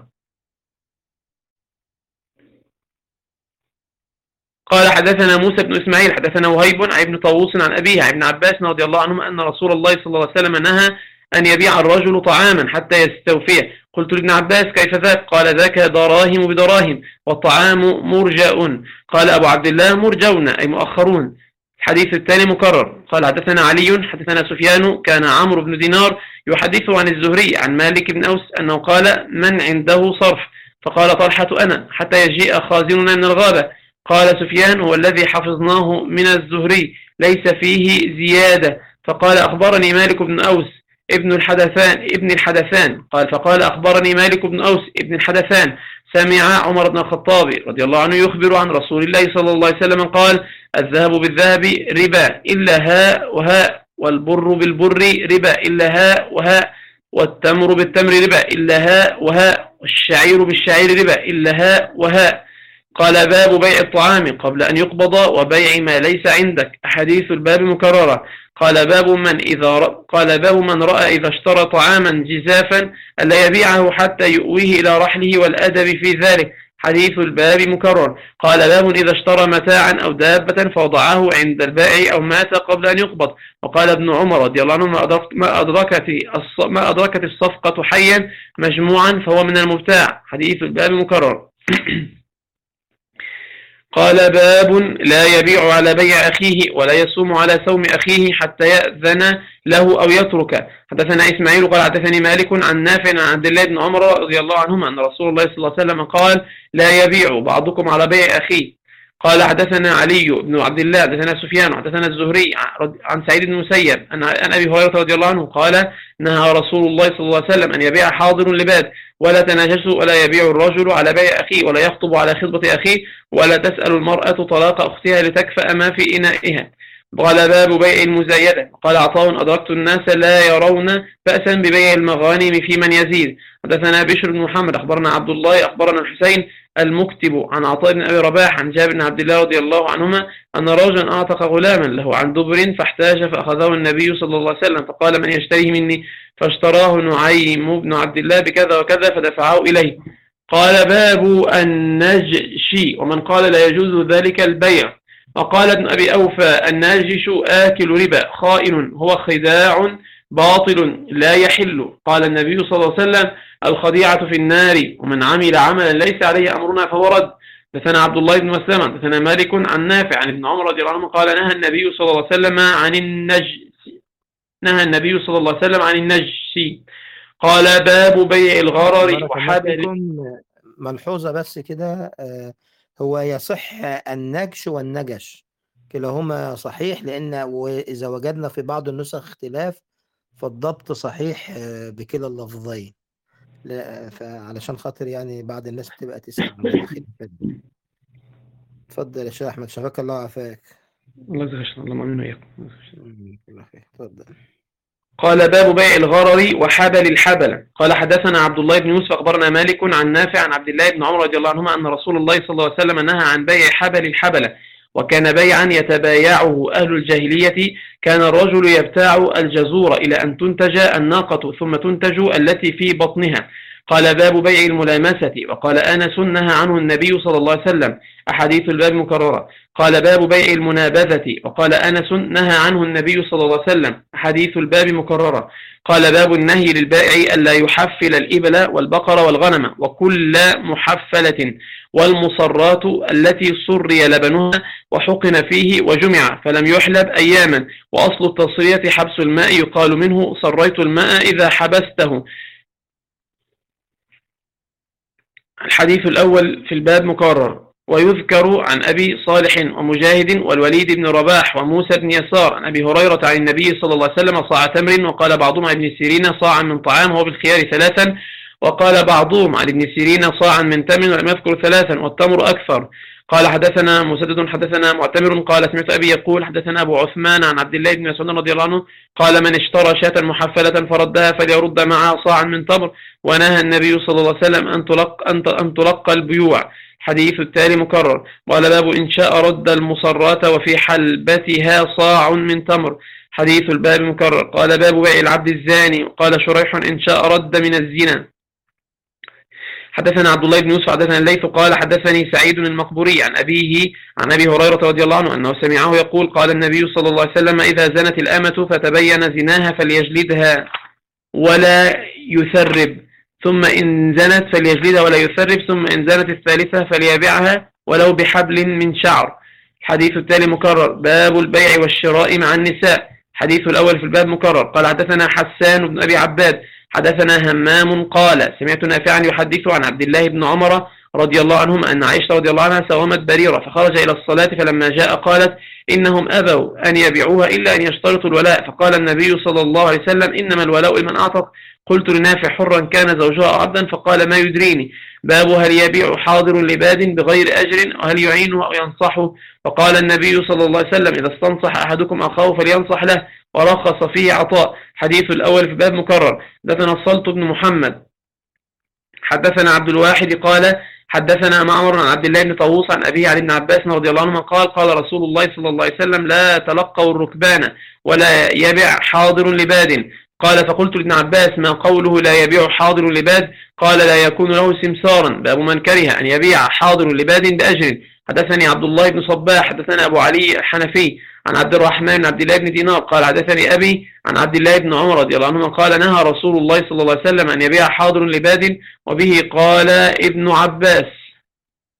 Speaker 2: قال حدثنا موسى بن إسماعيل حدثنا وهيب عن ابن طاووس عن أبيه عن ابن عباس رضي الله عنهما أن رسول الله صلى الله عليه وسلم نهى أن يبيع الرجل طعاما حتى يستوفيه. قلت لابن عباس كيف ذاك؟ قال ذاك دراهم بدراهم والطعام مرجأ. قال أبو عبد الله مرجون أي مؤخرون. الحديث الثاني مكرر. قال حدثنا علي حدثنا سفيان كان عمرو بن دينار يحدث عن الزهري عن مالك بن أوس أنه قال من عنده صرف؟ فقال طلحة أنا حتى يجيء خازننا من الغابة. قال سفيان هو الذي حفظناه من الزهري ليس فيه زيادة. فقال أخبرني مالك بن أوس ابن الحدثان قال فقال أخبرني مالك بن أوس ابن الحدثان سمع عمر بن الخطاب رضي الله عنه يخبر عن رسول الله صلى الله عليه وسلم قال الذهب بالذهب ربا إلا هاء وهاء والبر بالبر ربا إلا هاء وهاء والتمر بالتمر ربا إلا هاء وهاء والشعير بالشعير ربا إلا هاء وهاء. قال باب بيع الطعام قبل أن يقبض وبيع ما ليس عندك. أحاديث الباب مكررة. قال باب من رأى إذا اشترى طعاما جزافا ألا يبيعه حتى يؤويه إلى رحله والأدب في ذلك. حديث الباب مكرر. قال باب إذا اشترى متاعا أو دابة فوضعه عند البائع أو مات قبل أن يقبض. وقال ابن عمر رضي الله عنه ما أدركت الصفقة حيا مجموعا فهو من المبتاع. حديث الباب مكرر. قال باب لا يبيع على بيع أخيه ولا يصوم على صوم أخيه حتى يأذن له أو يترك. حدثنا إسماعيل قال حدثني مالك عن نافع عن عبد الله بن عمر رضي الله عنهما أن رسول الله صلى الله عليه وسلم قال لا يبيع بعضكم على بيع أخيه. قال حدثنا علي بن عبد الله حدثنا سفيان حدثنا الزهري عن سعيد بن المسيب عن أبي هريرة رضي الله عنه قال نهى رسول الله صلى الله عليه وسلم أن يبيع حاضر لباد ولا تناجسوا ولا يبيع الرجل على بيع أخيه ولا يخطب على خطبة أخيه ولا تسأل المرأة طلاق أختها لتكفأ ما في إنائها. قال باب بيع المزايدة. قال عطاء أدركت الناس لا يرون بأسا ببيع المغانم في من يزيد. حدثنا بشر بن محمد أخبرنا عبد الله أخبرنا الحسين المكتب عن عطاء بن أبي رباح عن جابر بن عبد الله رضي الله عنهما أن رجلا أعتق غلاما له عن دبر فاحتاج فأخذه النبي صلى الله عليه وسلم فقال من يشتريه مني فاشتراه نعيم بن عبد الله بكذا وكذا فدفعه إليه. قال باب النجش ومن قال لا يجوز ذلك البيع. وقال ابن أبي أوفى الناجش آكل ربا خائن هو خداع باطل لا يحل. قال النبي صلى الله عليه وسلم الخديعة في النار ومن عمل عملا ليس عليه أمرنا فهو رد. حدثنا عبد الله بن مسلمة حدثنا مالك عن نافع عن ابن عمر رضي الله عنه قال نهى النبي صلى الله عليه وسلم عن النجش. قال باب بيع الغرر وحبل.
Speaker 1: ملحوظة بس كده، هو يصح النجش والنجش كلاهما صحيح، لأن وإذا وجدنا في بعض النسخ اختلاف فالضبط صحيح بكلا اللفظين، فعلشان خاطر يعني بعض الناس بتبقى تسأل عن الخلافات دي. اتفضل يا شيخ أحمد، شفاك الله وعافاك.
Speaker 2: الله يجزاك الله مؤمن وإياكم.
Speaker 1: اتفضل.
Speaker 2: قال باب بيع الغرر وحبل الحبل. قال حدثنا عبد الله بن يوسف أخبرنا مالك عن نافع عن عبد الله بن عمر رضي الله عنهما أن رسول الله صلى الله عليه وسلم نهى عن بيع حبل الحبل وكان بيعا يتبايعه أهل الجاهلية. كان الرجل يبتاع الجزور إلى أن تنتج الناقة ثم تنتج التي في بطنها. قال باب بيع الملامسة. وقال أنس نهى عنه النبي صلى الله عليه وسلم. أحاديث الباب مكررة. قال باب بيع المنابذة. وقال أنس نهى عنه النبي صلى الله عليه وسلم. أحاديث الباب مكررة. قال باب النهي للبائع ألا يحفل الإبل والبقر والغنم وكل محفلة والمصرات التي صري لبنها وحقن فيه وجمع فلم يحلب أياما. وأصل التصرية حبس الماء يقال منه صريت الماء إذا حبسته. الحديث الأول في الباب مكرر. ويذكر عن أبي صالح ومجاهد والوليد بن رباح وموسى بن يسار عن أبي هريرة عن النبي صلى الله عليه وسلم صاع تمر. وقال بعضهم عن ابن سيرين صاعا من طعام وهو بالخيار ثلاثا. وقال بعضهم عن ابن سيرين صاعا من تمر ولم يذكر ثلاثا والتمر أكثر. قال حدثنا مسدد حدثنا معتمر قال سمعت أبي يقول حدثنا أبو عثمان عن عبد الله بن مسعود رضي الله عنه قال من اشترى شاة محفلة فردها فليرد معها صاعا من تمر. ونهى النبي صلى الله عليه وسلم أن تلقى البيوع. حديث التالي مكرر. قال باب إن شاء رد المصرات وفي حلبتها صاع من تمر. حديث الباب مكرر. قال باب بيع العبد الزاني. قال شريح إن شاء رد من الزنا. حدثنا عبد الله بن يوسف حدثنا الليث قال حدثني سعيد المقبوري عن أبيه عن أبي هريرة رضي الله عنه أنه سمعه يقول قال النبي صلى الله عليه وسلم إذا زنت الأمة فتبين زناها فليجلدها ولا يثرب ثم إن زنت فليجلدها ولا يثرب ثم إن زنت الثالثة فليبيعها ولو بحبل من شعر. الحديث التالي مكرر. باب البيع والشراء مع النساء. حديث الأول في الباب مكرر. قال حدثنا حسان بن أبي عباد حدثنا همام قال سمعت نافعا يحدث عن عبد الله بن عمر رضي الله عنهما أن عائشة رضي الله عنها سومت بريرة فخرج إلى الصلاة فلما جاء قالت إنهم أبوا أن يبيعوها إلا أن يشترطوا الولاء. فقال النبي صلى الله عليه وسلم إنما الولاء لمن أعتق. قلت لنافع حرا كان زوجها عبدا فقال ما يدريني. باب هل يبيع حاضر لباد بغير أجر وهل يعينه أو ينصحه. فقال النبي صلى الله عليه وسلم إذا استنصح أحدكم أخاه فلينصح له ورخص فيه عطاء. حديث الأول في باب مكرر. حدثنا الصلت بن محمد حدثنا عبد الواحد قال حدثنا معمر عن عبد الله بن طاووس عن أبيه عن ابن عباس رضي الله عنهما قال قال رسول الله صلى الله عليه وسلم لا تلقوا الركبان ولا يبيع حاضر لباد. قال فقلت لابن عباس ما قوله لا يبيع حاضر لباد؟ قال لا يكون له سمسارا. باب من كره أن يبيع حاضر لباد بأجر. حدثني عبد الله بن صباح حدثنا أبو علي الحنفي عن عبد الرحمن بن عبد الله بن دينار قال حدثني أبي عن عبد الله بن عمر رضي الله عنهما قال نهى رسول الله صلى الله عليه وسلم أن يبيع حاضر لباد. وبه قال ابن عباس.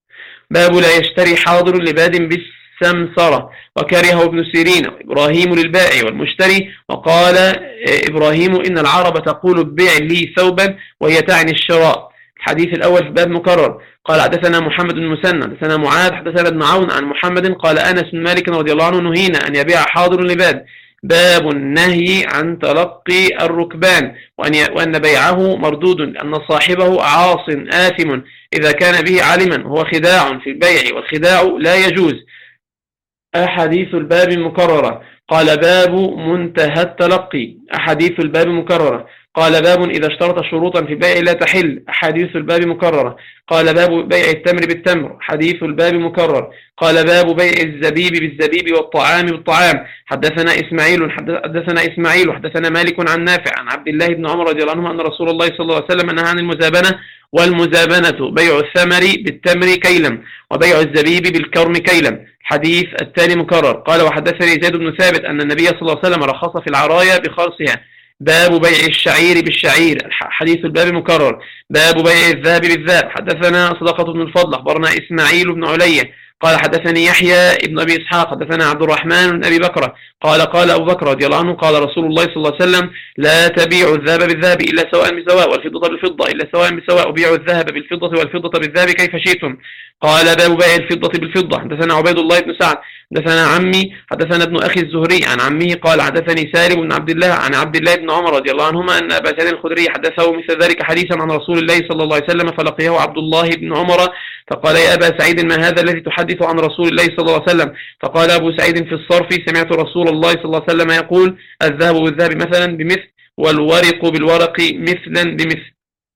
Speaker 2: باب لا يشتري حاضر لباد بالسمسرة. وكرهه ابن سيرين وإبراهيم للبائع والمشتري. وقال إبراهيم إن العرب تقول بيع لي ثوبا وهي تعني الشراء. الحديث الأول في باب مكرر. قال حدثنا محمد بن مسنى حدثنا معاذ حدثنا ابن عون عن محمد قال أنس بن مالك رضي الله عنه نهينا أن يبيع حاضر لباد. باب النهي عن تلقي الركبان وأن بيعه مردود لأن صاحبه عاص آثم إذا كان به علما هو خداع في البيع والخداع لا يجوز. أحاديث الباب مكررة. قال باب منتهى التلقي. أحاديث الباب مكررة. قال باب إذا اشترط شروطا في البيع لا تحل. أحاديث الباب مكررة. قال باب بيع التمر بالتمر. حديث الباب مكرر. قال باب بيع الزبيب بالزبيب والطعام بالطعام. حدثنا إسماعيل حدثنا مالك عن نافع عن عبد الله بن عمر رضي الله عنه أن رسول الله صلى الله عليه وسلم نهى عن المزابنة. والمزابنة بيع الثمر بالتمر كيلا وبيع الزبيب بالكرم كيلا. حديث الثاني مكرر. قال وحدثني زيد بن ثابت أن النبي صلى الله عليه وسلم رخص في العرايا بخرصها. باب بيع الشعير بالشعير. حديث الباب مكرر. باب بيع الذهب بالذهب. حدثنا صدقة بن الفضل أخبرنا إسماعيل بن علي قال حدثني يحيى ابن أبي إسحاق حدثنا عبد الرحمن بن أبي بكر قال أبو بكر رضي الله عنه قال رسول الله صلى الله عليه وسلم لا تبيع الذهب بالذهب إلا سواء بسواء والفضة بالفضة إلا سواء بسواء وبيعوا الذهب بالفضة والفضة بالذهب كيف شئتم. قال باب بيع الفضة بالفضة. حدثنا عبيد الله بن سعد حدثنا عمي حدثنا ابن أخي الزهري عن عمه قال حدثني سالم بن عبد الله عن عبد الله بن عمر رضي الله عنهما أن أبا سعيد الخدري حدثه مثل ذلك حديثا عن رسول الله صلى الله عليه وسلم فلقيه عبد الله بن عمر فقال يا أبا سعيد ما هذا الذي تحدث عن رسول الله صلى الله عليه وسلم. فقال أبو سعيد في الصرف سمعت رسول الله صلى الله عليه وسلم يقول الذهب بالذهب مثلا بمثل والورق بالورق مثلا بمثل.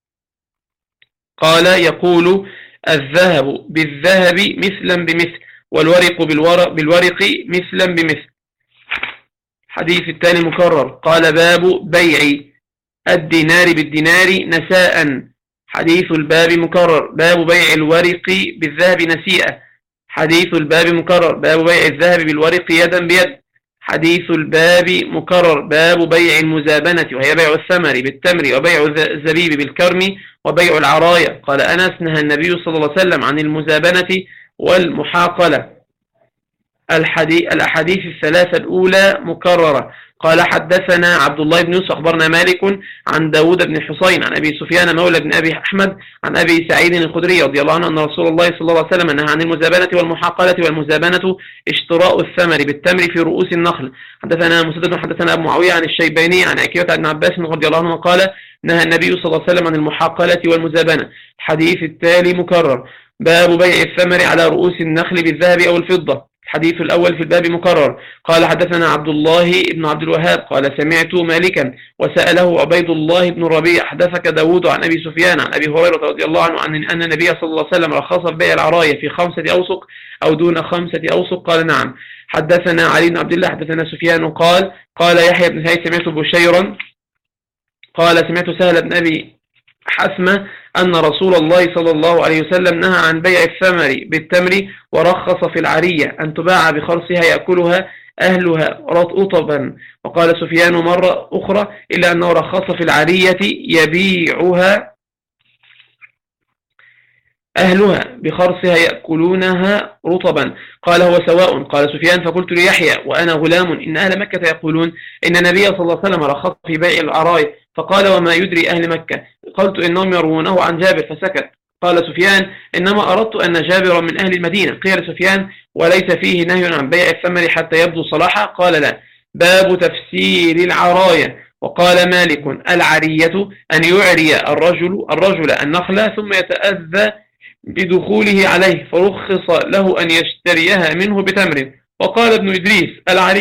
Speaker 2: قال يقول الذهب بالذهب مثلا بمثل والورق بالورق مثلا بمثل. حديث الثاني مكرر. قال باب بيع الدينار بالدينار نساء. حديث الباب مكرر. باب بيع الورق بالذهب نسيئة. حديث الباب مكرر. باب بيع الذهب بالورق يدا بيد. حديث الباب مكرر. باب بيع المزابنة وهي بيع الثمر بالتمر وبيع الزبيب بالكرم وبيع العرايا. قال أنس نهى النبي صلى الله عليه وسلم عن المزابنة والمحاقلة. الأحاديث الثلاثة الأولى مكررة. قال حدثنا عبد الله بن يوسف أخبرنا مالك عن داود بن حسين عن أبي سفيان مولى بن أبي أحمد عن أبي سعيد الخدري رضي الله عنه أن رسول الله صلى الله عليه وسلم نهى عن المزابنة والمحاقلة. والمزابنة اشتراء الثمر بالتمر في رؤوس النخل. حدثنا مسدد حدثنا أبو معاوية عن الشيباني عن عكرمة بن عباس رضي الله عنه قال نهى النبي صلى الله عليه وسلم عن المحاقلة والمزابنة. الحديث التالي مكرر. باب بيع الثمر على رؤوس النخل بالذهب أو الفضة. الحديث الأول في الباب مكرر. قال حدثنا عبد الله بن عبد الوهاب قال سمعت مالكا وسأله عبيد الله بن ربيع حدثك داود عن أبي سفيان عن أبي هريرة رضي الله عنه أن النبي صلى الله عليه وسلم رخص في بيع العرايا في 5 أوسق أو دون 5 أوسق. قال نعم. حدثنا علي بن عبد الله حدثنا سفيان قال يحيى بن سعيد سمعت بشيرا قال سمعت سهل بن أبي حسمة أن رسول الله صلى الله عليه وسلم نهى عن بيع الثمر بالتمر ورخص في العرية أن تباع بخرصها يأكلها أهلها رطبا. وقال سفيان مرة أخرى إلا أنه رخص في العرية يبيعها أهلها بخرصها يأكلونها رطبا. قال هو سواء. قال سفيان فقلت ليحيى وأنا غلام إن أهل مكة يقولون إن النبي صلى الله عليه وسلم رخص في بيع العرايا. فقال وما يدري أهل مكة. قلت إنهم يروونه عن جابر فسكت. قال سفيان إنما أردت أن جابر من أهل المدينة. قيل سفيان وليس فيه نهي عن بيع الثمر حتى يبدو صلاحا. قال لا. باب تفسير العرايا. وقال مالك العرية أن يعري الرجل النخلة ثم يتأذى بدخوله عليه فرخص له أن يشتريها منه بتمر. وقال ابن إدريس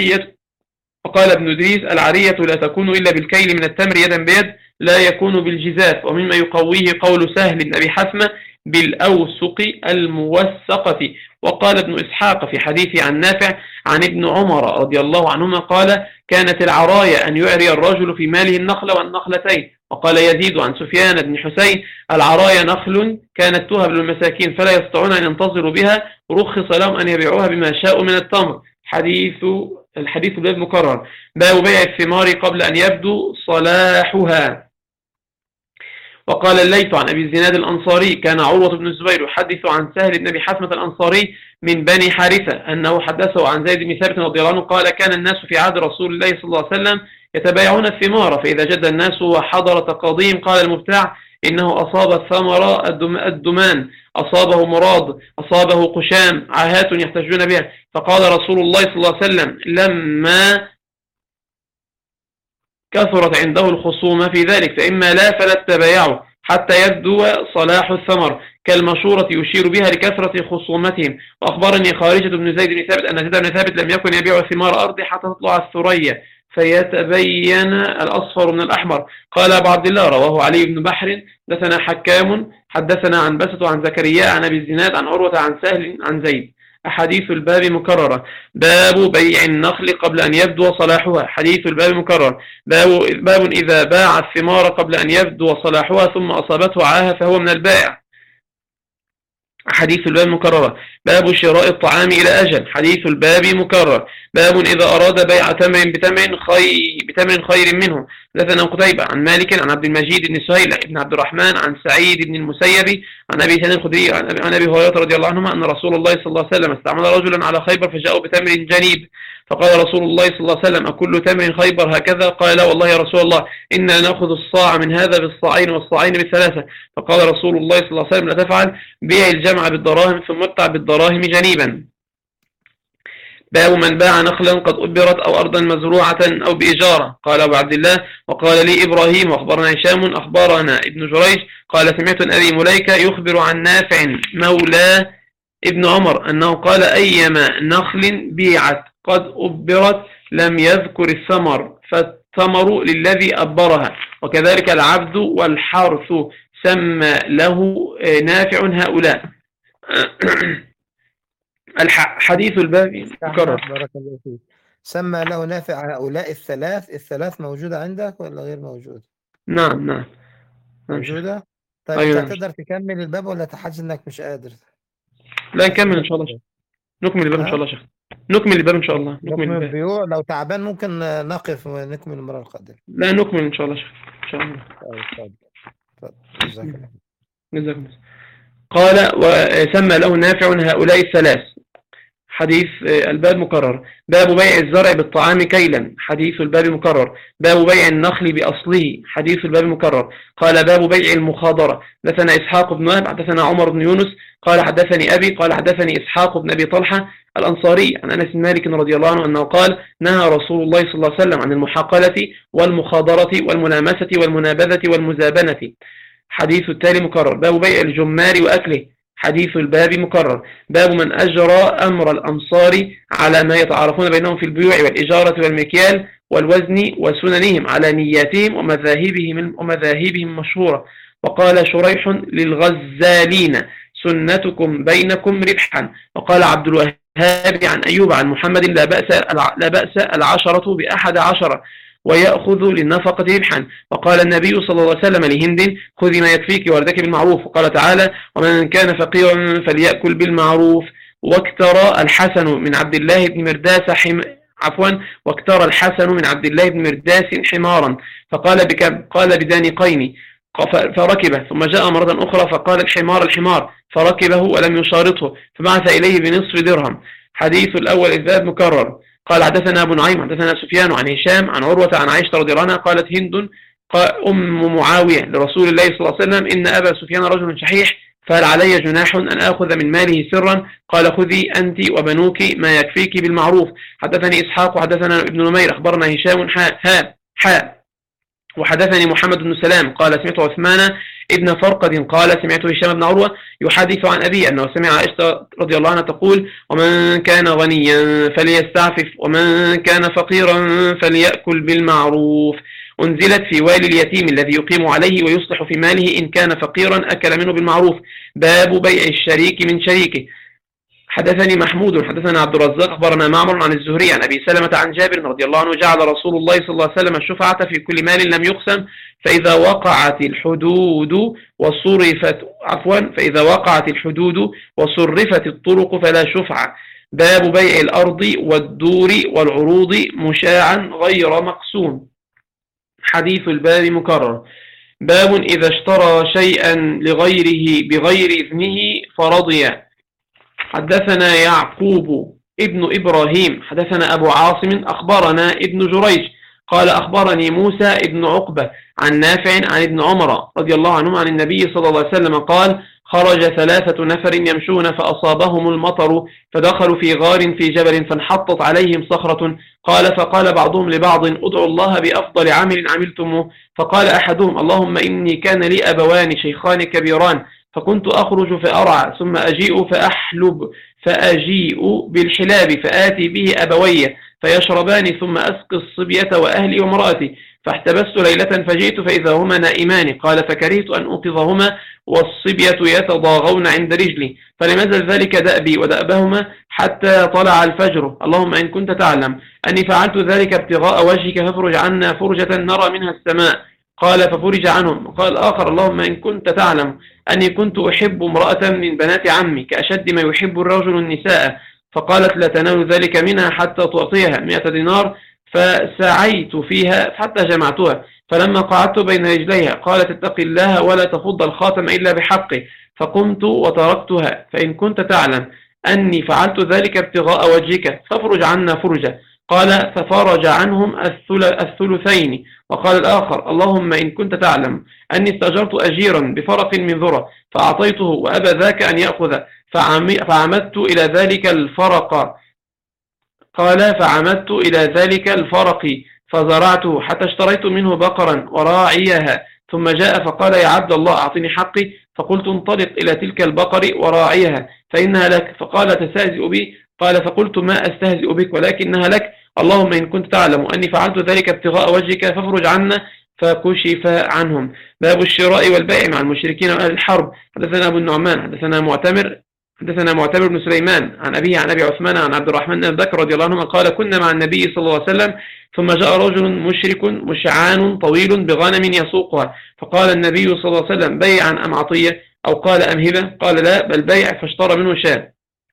Speaker 2: العرية لا تكون إلا بالكيل من التمر يدا بيد لا يكون بالجزاف. ومما يقويه قول سهل بن أبي حثمة بالأوسق الموسقة. وقال ابن إسحاق في حديث عن نافع عن ابن عمر رضي الله عنهما قال كانت العرايا أن يعري الرجل في ماله النخل والنخلتين. وقال يزيد عن سفيان بن حسين العرايا نخل كانت تهب للمساكين فلا يستطيعون أن ينتظروا بها رخص لهم أن يبيعوها بما شاءوا من التمر. الحديث باب مكرر. باب بيع الثمار قبل أن يبدو صلاحها. وقال الليث عن أبي الزناد الأنصاري كان عروة بن الزبير يحدث عن سهل بن أبي حثمة الأنصاري من بني حارثة أنه حدثه عن زيد بن ثابت رضي الله عنه قال كان الناس في عهد رسول الله صلى الله عليه وسلم يتبايعون الثمار، فإذا جد الناس وحضر تقاضيهم قال المبتاع إنه أصاب الثمر الدمان، أصابه مراد، أصابه قشام، عاهات يحتجون بها. فقال رسول الله صلى الله عليه وسلم لما كثرت عنده الخصومة في ذلك فإما لا فلا تبايعوا حتى يبدو صلاح الثمر كالمشورة يشير بها لكثرة خصومتهم. وأخبرني خارجة بن زيد بن ثابت أن زيد بن ثابت لم يكن يبيع ثمار أرض حتى تطلع الثريا فيتبين الأصفر من الأحمر. قال أبو عبد الله رواه علي بن بحر حدثنا حكام حدثنا عن بسط عن زكريا عن أبي الزناد عن عروة عن سهل عن زيد. أحاديث الباب مكررة. باب بيع النخل قبل أن يبدو صلاحها. حديث الباب مكرر. باب إذا باع الثمار قبل أن يبدو صلاحها ثم أصابته عاهة فهو من البائع. حديث الباب مكررة. باب شراء الطعام إلى أجل. حديث الباب مكرر. باب إذا أراد بيع تمر بتمر خير منه. حدثنا قتيبة عن مالك عن عبد المجيد بن سهيل بن عبد الرحمن عن سعيد بن المسيب عن أبي سعيد الخدري عن أبي هريرة رضي الله عنهما أن رسول الله صلى الله عليه وسلم استعمل رجلا على خيبر فجاءوا بتمر جنيب، فقال رسول الله صلى الله عليه وسلم أكل تمر خيبر هكذا؟ قال لا والله يا رسول الله إنا نأخذ الصاع من هذا بالصاعين والصاعين بالثلاثة. فقال رسول الله صلى الله عليه وسلم لا تفعل، بيع الجمع بالدراهم ثم ابتع بالدراهم جنيبا. باب من باع نخلا قد أبرت أو أرضا مزروعة أو بإجارة. قال أبو عبد الله وقال لي إبراهيم وأخبرنا هشام أخبرنا ابن جريج قال سمعت أبي مليكة يخبر عن نافع مولى ابن عمر أنه قال أيما نخل بيعت قد أبرت لم يذكر الثمر فالثمر للذي أبرها، وكذلك العبد والحرث سمى له نافع هؤلاء. حديث الباب مكرر.
Speaker 1: بارك الله فيك. سمى له نافع هؤلاء الثلاث موجودة عندك ولا غير موجودة؟
Speaker 2: نعم
Speaker 1: موجودة. طيب
Speaker 2: أيوة.
Speaker 1: انت هتقدر تكمل الباب ولا تحس انك مش قادر؟
Speaker 2: لا نكمل ان شاء الله. نكمل الباب ان شاء الله يا شيخ. نكمل الباب ان شاء الله.
Speaker 1: نكمل البيوع. لو تعبان ممكن نقف ونكمل المرة القادمة.
Speaker 2: لا نكمل ان شاء الله يا شيخ ان شاء الله.
Speaker 1: اتفضل.
Speaker 2: جزاك الله. قال وسمى له نافع هؤلاء الثلاث. حديث الباب مكرر. باب بيع الزرع بالطعام كيلا. حديث الباب مكرر. باب بيع النخل بأصله. حديث الباب مكرر. قال باب بيع المخاضرة. حدثنا إسحاق بن وهب حدثنا عمر بن يونس قال حدثني أبي قال حدثني إسحاق بن أبي طلحة الأنصاري عن أنس بن مالك رضي الله عنه أنه قال نهى رسول الله صلى الله عليه وسلم عن المحاقلة والمخاضرة والملامسة والمنابذة والمزابنة. حديث التالي مكرر. باب بيع الجمار وأكله. حديث الباب مكرر. باب من أجرى أمر الأمصار على ما يتعارفون بينهم في البيوع والإجارة والمكيال والوزن وسننهم على نياتهم ومذاهبهم مشهورة. وقال شريح للغزالين سنتكم بينكم ربحا. وقال عبد الوهاب عن أيوب عن محمد لا بأس العشرة ب11 ويأخذ للنفقة ربحا. وقال النبي صلى الله عليه وسلم لهند خذي ما يكفيك واردك بالمعروف. وقال تعالى ومن كان فقيرا فليأكل بالمعروف. واكترى الحسن من عبد الله بن مرداس واكترى الحسن من عبد الله بن مرداس حمارا فقال قال بدانقين فركبه، ثم جاء مرة أخرى فقال الحمار فركبه ولم يشارطه فبعث إليه بنصف درهم. حديث الأول الباب مكرر. قال حدثنا أبو نعيم حدثنا سفيان عن هشام عن عروة عن عائشة رضي الله عنها قالت هند أم معاوية لرسول الله صلى الله عليه وسلم إن أبا سفيان رجل شحيح فهل علي جناح أن آخذ من ماله سرا؟ قال خذي أنت وبنوك ما يكفيك بالمعروف. حدثني إسحاق وحدثنا ابن نمير أخبرنا هشام وحدثني محمد بن سلام قال سمعت عثمان ابن فرقد قال سمعت هشام بن عروة يحدث عن أبي أنه سمع عائشة رضي الله عنها تقول ومن كان غنيا فليستعفف ومن كان فقيرا فليأكل بالمعروف. أنزلت في والي اليتيم الذي يقيم عليه ويصلح في ماله إن كان فقيرا أكل منه بالمعروف. باب بيع الشريك من شريكه. حدثني محمود حدثنا عبد الرزاق أخبرنا معمر عن الزهري عن أبي سلمة عن جابر رضي الله عنه جعل رسول الله صلى الله عليه وسلم الشفعة في كل مال لم يقسم فإذا وقعت الحدود وصرفت الطرق فلا شفعة. باب بيع الأرض والدور والعروض مشاعا غير مقسوم. حديث الباب مكرر. باب إذا اشترى شيئا لغيره بغير إذنه فرضي. حدثنا يعقوب ابن إبراهيم حدثنا أبو عاصم أخبرنا ابن جريج قال أخبرني موسى ابن عقبة عن نافع عن ابن عمر رضي الله عنهما عن النبي صلى الله عليه وسلم قال: خرج 3 نفر يمشون فأصابهم المطر فدخلوا في غار في جبل فانحطت عليهم صخرة. قال: فقال بعضهم لبعض: ادعوا الله بأفضل عمل عملتموه. فقال أحدهم: اللهم إني كان لي أبوان شيخان كبيران فكنت أخرج فأرعى ثم فأجيء بالحلاب فآتي به أبوي فيشربان ثم أسقي الصبية وأهلي وامرأتي. فاحتبست ليلة فجئت فإذا هما نائمان. قال: فكرهت أن أوقظهما والصبية يتضاغون عند رجلي فلم يزل ذلك دأبي ودأبهما حتى طلع الفجر. اللهم إن كنت تعلم أني فعلت ذلك ابتغاء وجهك فافرج عنا فرجة نرى منها السماء. قال: ففرج عنهم. قال الآخر: اللهم إن كنت تعلم أني كنت أحب امرأة من بنات عمي كأشد ما يحب الرجل النساء. فقالت: لا تنال ذلك منها حتى تعطيها 100 دينار. فسعيت فيها حتى جمعتها فلما قعدت بين رجليها قالت: اتق الله ولا تفض الخاتم إلا بحقه. فقمت وتركتها. فإن كنت تعلم أني فعلت ذلك ابتغاء وجهك فافرج عنا فرجة. قال: ففرج عنهم الثلثين. وقال الآخر: اللهم إن كنت تعلم أني استأجرت أجيرا بفرق من ذرة فأعطيته وأبى ذاك أن يأخذ فعمدت إلى ذلك الفرق. قال: فعمدت إلى ذلك الفرق فزرعته حتى اشتريت منه بقرا وراعيها. ثم جاء فقال: يا عبد الله أعطني حقي. فقلت: انطلق إلى تلك البقر وراعيها فإنها لك. فقال: تستهزئ بي؟ قال: فقلت: ما أستهزئ بك ولكنها لك. اللهم إن كنت تعلم أني فعلت ذلك ابتغاء وجهك فافرج عنا. فكشف عنهم. باب الشراء والبيع مع المشركين وأهل الحرب. حدثنا أبو النعمان حدثنا معتمر بن سليمان عن أبيه عن أبي عثمان عن عبد الرحمن بن بكر رضي الله عنهما قال: كنا مع النبي صلى الله عليه وسلم ثم جاء رجل مشرك مشعان طويل بغنم يسوقها. فقال النبي صلى الله عليه وسلم: بيعا أم عطية؟ أو قال: أم هبة؟ قال: لا بل بيع. فاشترى منه شاة.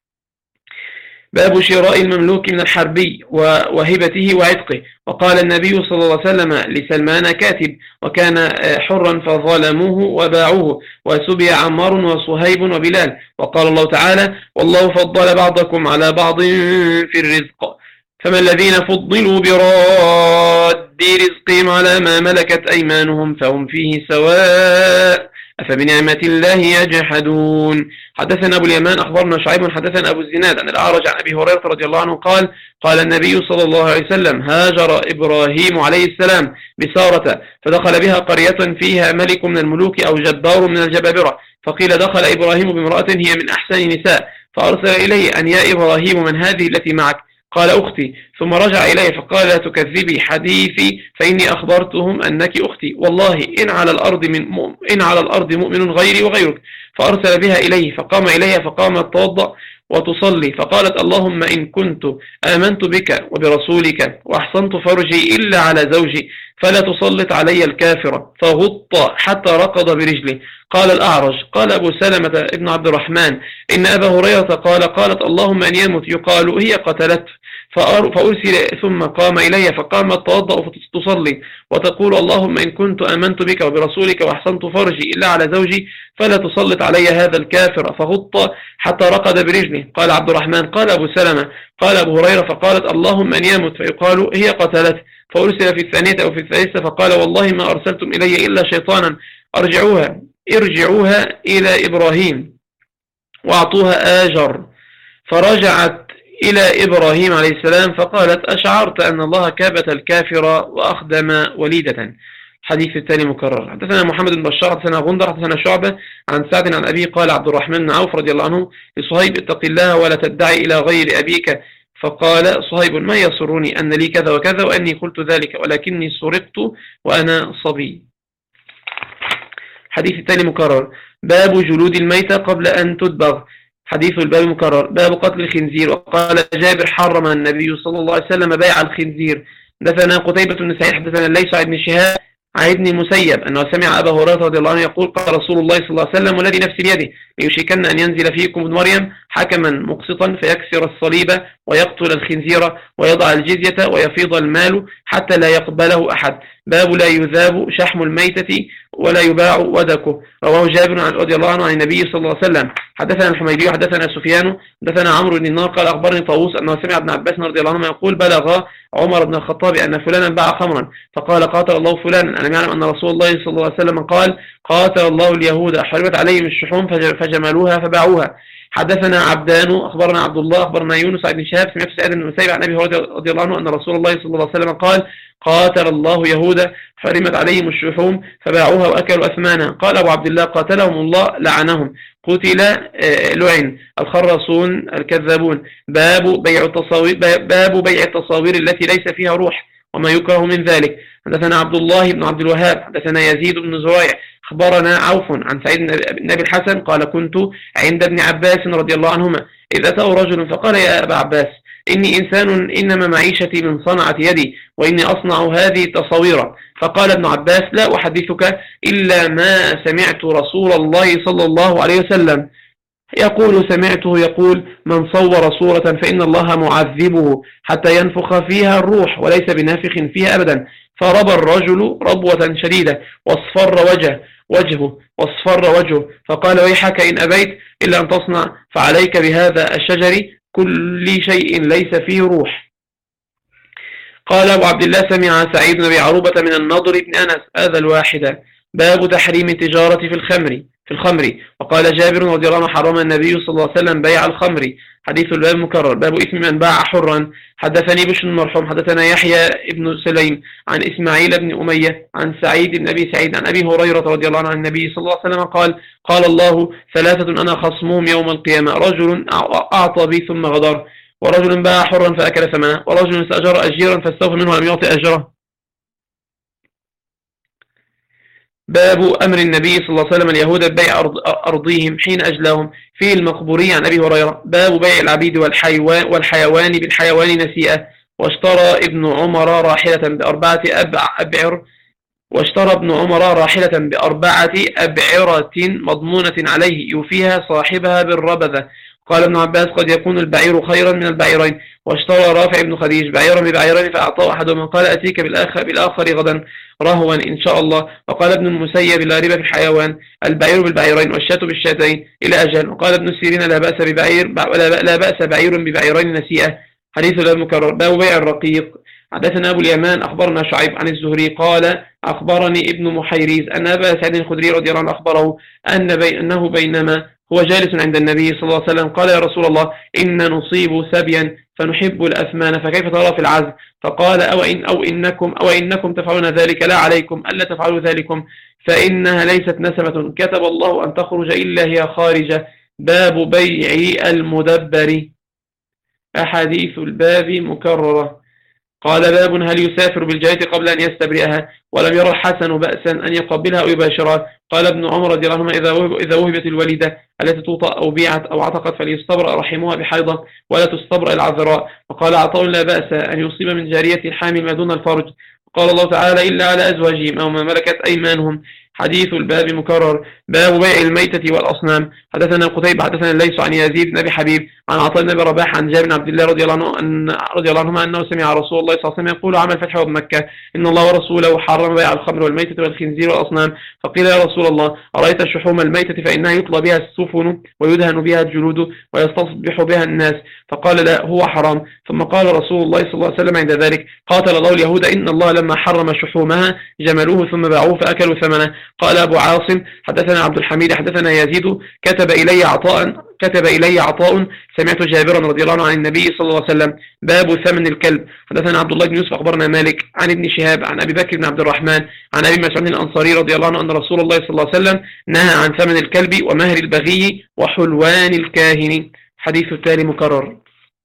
Speaker 2: باب شراء المملوك من الحربي وهبته وعتقه. وقال النبي صلى الله عليه وسلم لسلمان كاتب وكان حرا فظلموه وباعوه وسبي عمار وصهيب وبلال. وقال الله تعالى: والله فضل بعضكم على بعض في الرزق فما الذين فضلوا براد رزقهم على ما ملكت أيمانهم فهم فيه سواء أفبنعمة الله يجحدون. حدثنا أبو اليمان أخبرنا شعيب حدثنا أبو الزناد عن الأعرج عن أبي هريرة رضي الله عنه قال: قال النبي صلى الله عليه وسلم: هاجر إبراهيم عليه السلام بسارة فدخل بها قرية فيها ملك من الملوك أو جبار من الجبابرة. فقيل: دخل إبراهيم بامرأة هي من أحسن نساء. فأرسل إليه: أن يا إبراهيم من هذه التي معك؟ قال: أختي. ثم رجع إليه فقال: لا تكذبي حديثي فإني أخبرتهم أنك أختي والله إن على الأرض مؤمن غيري وغيرك. فأرسل بها إليه فقام إليها فقامت توضأ وتصلي فقالت: اللهم إن كنت آمنت بك وبرسولك وأحصنت فرجي إلا على زوجي فلا تسلط علي الكافر. فغط حتى ركض برجله. قال الأعرج: قال أبو سلمة ابن عبد الرحمن: إن أبا هريرة قالت: اللهم أن يمت يقال هي قتلته. فأرسل ثم قام إلي فقامت توضأ فتصلي وتقول: اللهم إن كنت آمنت بك وبرسولك وأحسنت فرجي إلا على زوجي فلا تسلط علي هذا الكافر. فغط حتى ركض برجله. قال عبد الرحمن: قال أبو سلمة: قال أبو هريرة فقالت: اللهم أن يمت فيقال هي قتلته. فأرسل في الثانية أو في الثالثة فقال: والله ما أرسلتم إلي إلا شيطانا ارجعوها إلى إبراهيم وأعطوها آجر. فرجعت إلى إبراهيم عليه السلام فقالت: أشعرت أن الله كابت الكافر وأخدم وليدة. حديث الثاني مكرر. حدثنا محمد بن بشار حدثنا غندر حدثنا شعبة عن سعد عن أبي قال عبد الرحمن بن عوف رضي الله عنه لصهيب: اتق الله ولا تدعي إلى غير أبيك. فقال صهيب: ما يسرني أن لي كذا وكذا وأني قلت ذلك ولكني سرقت وأنا صبي. حديث الثاني مكرر. باب جلود الميتة قبل أن تدبغ. حديث الباب مكرر. باب قتل الخنزير. وقال جابر: حرم النبي صلى الله عليه وسلم بيع الخنزير. حدثنا قتيبة بن سعيد حدثنا ليس بن شهاب عن ابن المسيب أنه سمع أبا هريرة رضي الله عنه يقول قال رسول الله صلى الله عليه وسلم والذي نفسي بيده ليوشكن أن ينزل فيكم ابن مريم حكما مقسطا فيكسر الصليب ويقتل الخنزير ويضع الجزية ويفيض المال حتى لا يقبله أحد. باب لا يذاب شحم الميتة ولا يباع ودكه. رواه جابر رضي الله عنه عن النبي صلى الله عليه وسلم. حدثنا الحميدي حدثنا سفيان حدثنا عمرو بن النار قال أخبرني طاووس أنه سمع ابن عباس رضي الله عنه يقول بلغ عمر بن الخطاب أن فلانا باع خمرا فقال قاتل الله فلانا ألم يعلم أن رسول الله صلى الله عليه وسلم قال قاتل الله اليهود حرمت عليهم الشحوم فجملوها فباعوها. حدثنا عبدان أخبرنا عبد الله أخبرنا يونس بن شهاب سمعت سعيد بن المسيب عن أبي هريرة رضي الله عنه أن رسول الله صلى الله عليه وسلم قال قاتل الله يهودا حرمت عليهم الشحوم فباعوها وأكلوا أثمانها. قال أبو عبد الله قاتلهم الله لعنهم قتل لعن الخرصون الكذابون. باب بيع التصاوير التي ليس فيها روح وما يكره من ذلك. حدثنا عبد الله بن عبد الوهاب حدثنا يزيد بن زريع أخبرنا عوف عن سعيد بن أبي الحسن قال كنت عند ابن عباس رضي الله عنهما إذ أتاه رجل فقال يا أبا عباس إني إنسان إنما معيشتي من صنعة يدي وإني أصنع هذه التصاوير. فقال ابن عباس لا أحدثك إلا ما سمعت رسول الله صلى الله عليه وسلم يقول سمعته يقول من صور صورة فإن الله معذبه حتى ينفخ فيها الروح وليس بنافخ فيها أبدا. فربى الرجل ربوة شديدة واصفر وجهه فقال ويحك إن أبيت إلا أن تصنع فعليك بهذا الشجر كل شيء ليس فيه روح. قال أبو عبد الله سمع سعيد بن أبي عروبة من النضر بن أنس هذا الواحدة. باب تحريم التجارة في الخمر. وقال جابر رضي الله عنه حرم النبي صلى الله عليه وسلم بيع الخمر. حديث الباب مكرر. باب إثم من باع حرا. حدثني بشر المرحوم حدثنا يحيى ابن سليم عن إسماعيل بن أمية عن سعيد بن أبي سعيد عن أبي هريرة رضي الله عنه عن النبي صلى الله عليه وسلم قال الله ثلاثة أنا خصمهم يوم القيامة رجل أعطى بي ثم غدر ورجل باع حرا فأكل ثمنه ورجل استأجر أجيرا فاستوفى منه ولم يعطي أجره. باب أمر النبي صلى الله عليه وسلم اليهود ببيع أرضهم حين أجلاهم. في المقبوري عن أبي هريرة. باب بيع العبيد والحيوان بالحيوان نسيئة. واشترى ابن عمر راحلة بأربعة أبعرة مضمونة عليه يوفيها صاحبها بالربذة. قال ابن عباس قد يكون البعير خيرا من البعيرين. واشترى رافع بن خديج بعيرا ببعيرين فأعطاه أحدهما قال أتيك بالآخر غدا رهوا إن شاء الله. وقال ابن المسيب لا ريب في الحيوان البعير بالبعيرين والشاة بالشاتين إلى أجل. وقال ابن السيرين لا بأس بعير ببعيرين نسيئة. حديث لا مكرر. باب بيع الرقيق. حدثنا أبو اليمان أخبرنا شعيب عن الزهري قال أخبرني ابن محيريز أن أبا سعيد الخدري رضي الله عنه أخبره أنه بينما هو جالس عند النبي صلى الله عليه وسلم قال يا رسول الله إن نصيب سبيا فنحب الأثمان فكيف ترى في العزل؟ فقال أو إنكم تفعلون ذلك لا عليكم ألا تفعلوا ذلكم فإنها ليست نسمة كتب الله أن تخرج إلا هي خارجة. باب بيع المدبر. أحاديث الباب مكررة. قال باب هل يسافر بالجارية قبل أن يستبرئها ولم يرى الحسن بأسا أن يقبلها أو يباشرها. قال ابن عمر رضي الله عنهما إذا وهبت الوليدة التي توطأ أو بيعت أو عتقت فليستبرأ رحمها بحيضة ولا تستبرأ العذراء. وقال عطاء لا بأس أن يصيب من جارية الحامل ما دون الفرج. قال الله تعالى إلا على أزواجهم أو ما ملكت أيمانهم. حديث الباب مكرر. باب بيع الميتة والأصنام. حدثنا قتيبة حدثنا الليث عن يزيد بن أبي حبيب عن عطاء بن أبي رباح عن جابر بن عبد الله رضي الله عنهما أنه سمع رسول الله صلى الله عليه وسلم يقول عام الفتح وبمكة إن الله ورسوله حرم بيع الخمر والميتة والخنزير والأصنام. فقيل يا رسول الله أرأيت شحوم الميتة فإنها يطلى بها السفن ويدهن بها الجلود ويستصبح بها الناس. فقال لا هو حرام. ثم قال رسول الله صلى الله عليه وسلم عند ذلك قاتل الله اليهود إن الله لما حرم شحومها جملوه ثم باعوه فأكلوا ثمنه. قال أبو عاصم حدثنا عبد الحميد حدثنا يزيد كتب إلي عطاء سمعت جابرا رضي الله عنه عن النبي صلى الله عليه وسلم. باب ثمن الكلب. حدثنا عبد الله بن يوسف أخبرنا مالك عن ابن شهاب عن أبي بكر بن عبد الرحمن عن أبي مسعود الأنصاري رضي الله عنه أن رسول الله صلى الله عليه وسلم نهى عن ثمن الكلب ومهر البغي وحلوان الكاهن. حديث التالي مكرر.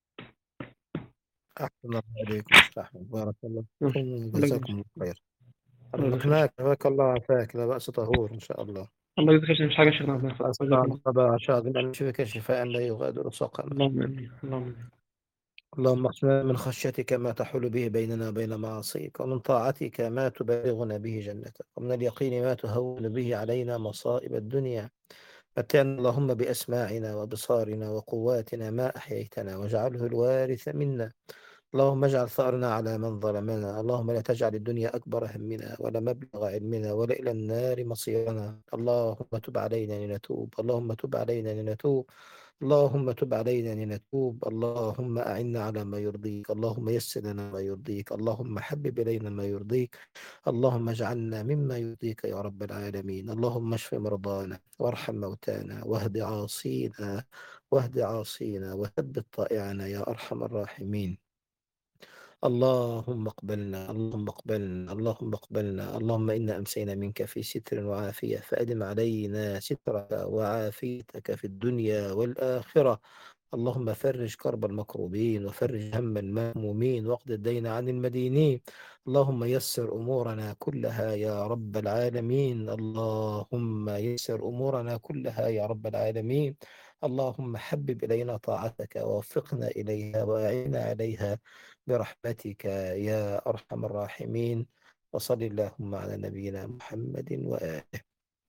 Speaker 1: أحسن الله عليكم بارك الله فيكم جزاكم الله خير. حفظك الله وعافاك لا بأس طهور إن شاء الله.
Speaker 2: الله يذكرش مش حاجة شيخنا.
Speaker 1: أسأل الله عشان نشفيك شفاء لا يغادر سقما.
Speaker 2: اللهم آمين.
Speaker 1: اللهم اقسم من خشيتك ما تحول به بيننا وبين معاصيك، ومن طاعتك ما تبلغنا به جنتك، ومن اليقين ما تهون به علينا مصائب الدنيا. متعنا اللهم بأسماعنا وبصارنا وقواتنا ما أحييتنا، واجعله الوارث منا. اللهم اجعل ثأرنا على من ظلمنا، اللهم لا تجعل الدنيا أكبر همنا ولا مبلغ علمنا ولا إلى النار مصيرنا. اللهم تب علينا لنتوب، اللهم تب علينا لنتوب، اللهم تب علينا لنتوب. اللهم أعنا على ما يرضيك، اللهم يسر لنا ما يرضيك، اللهم حبب إلينا ما يرضيك، اللهم اجعلنا مما يرضيك يا رب العالمين. اللهم اشف مرضانا وارحم موتانا واهد عاصينا وثبت طائعنا يا أرحم الراحمين. اللهم اقبلنا، اللهم اقبلنا، اللهم اقبلنا. اللهم إنا أمسينا منك في ستر وعافية، فأدم علينا سترك وعافيتك في الدنيا والآخرة. اللهم فرج كرب المكروبين وفرج هم المهمومين واقض الدين عن المدينين. اللهم يسر أمورنا كلها يا رب العالمين، اللهم يسر أمورنا كلها يا رب العالمين. اللهم حبب إلينا طاعتك ووفقنا إليها وأعنا عليها برحمتك يا أرحم الراحمين. وصل اللهم على نبينا محمد وآله.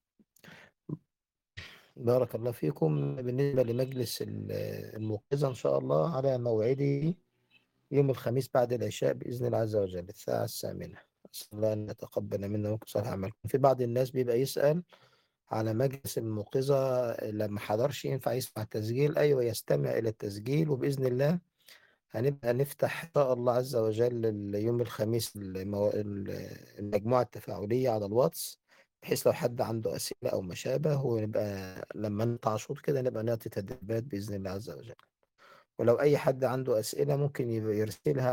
Speaker 1: بارك الله فيكم. بالنسبة لمجلس الموقظة إن شاء الله على موعده يوم الخميس بعد العشاء بإذن الله عز وجل الساعة 8. أسأل الله أن يتقبل منا ومنكم صالح أعمالكم. في بعض الناس بيبقى يسأل على مجلس الموقظة لما حضرش ينفع يسمع التسجيل؟ أيوة، يستمع إلى التسجيل، وبإذن الله هنبقى نفتح إن شاء الله عز وجل يوم الخميس المجموعة التفاعلية على الواتس، بحيث لو حد عنده أسئلة أو ما شابه، ونبقى لما نقطع شوط كده نبقى نعطي تدريبات بإذن الله عز وجل. ولو أي حد عنده أسئلة ممكن يرسلها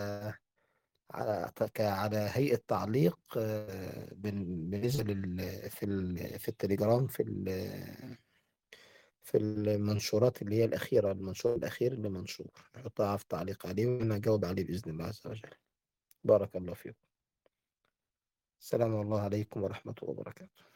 Speaker 1: على هيئة تعليق، بالنسبة في التليجرام، في المنشورات اللي هي الأخيرة، المنشور الأخير اللي منشور نحطها في تعليق عليه وأنا أجاوب عليه بإذن الله عز وجل. بارك الله فيكم. السلام الله عليكم ورحمة الله وبركاته.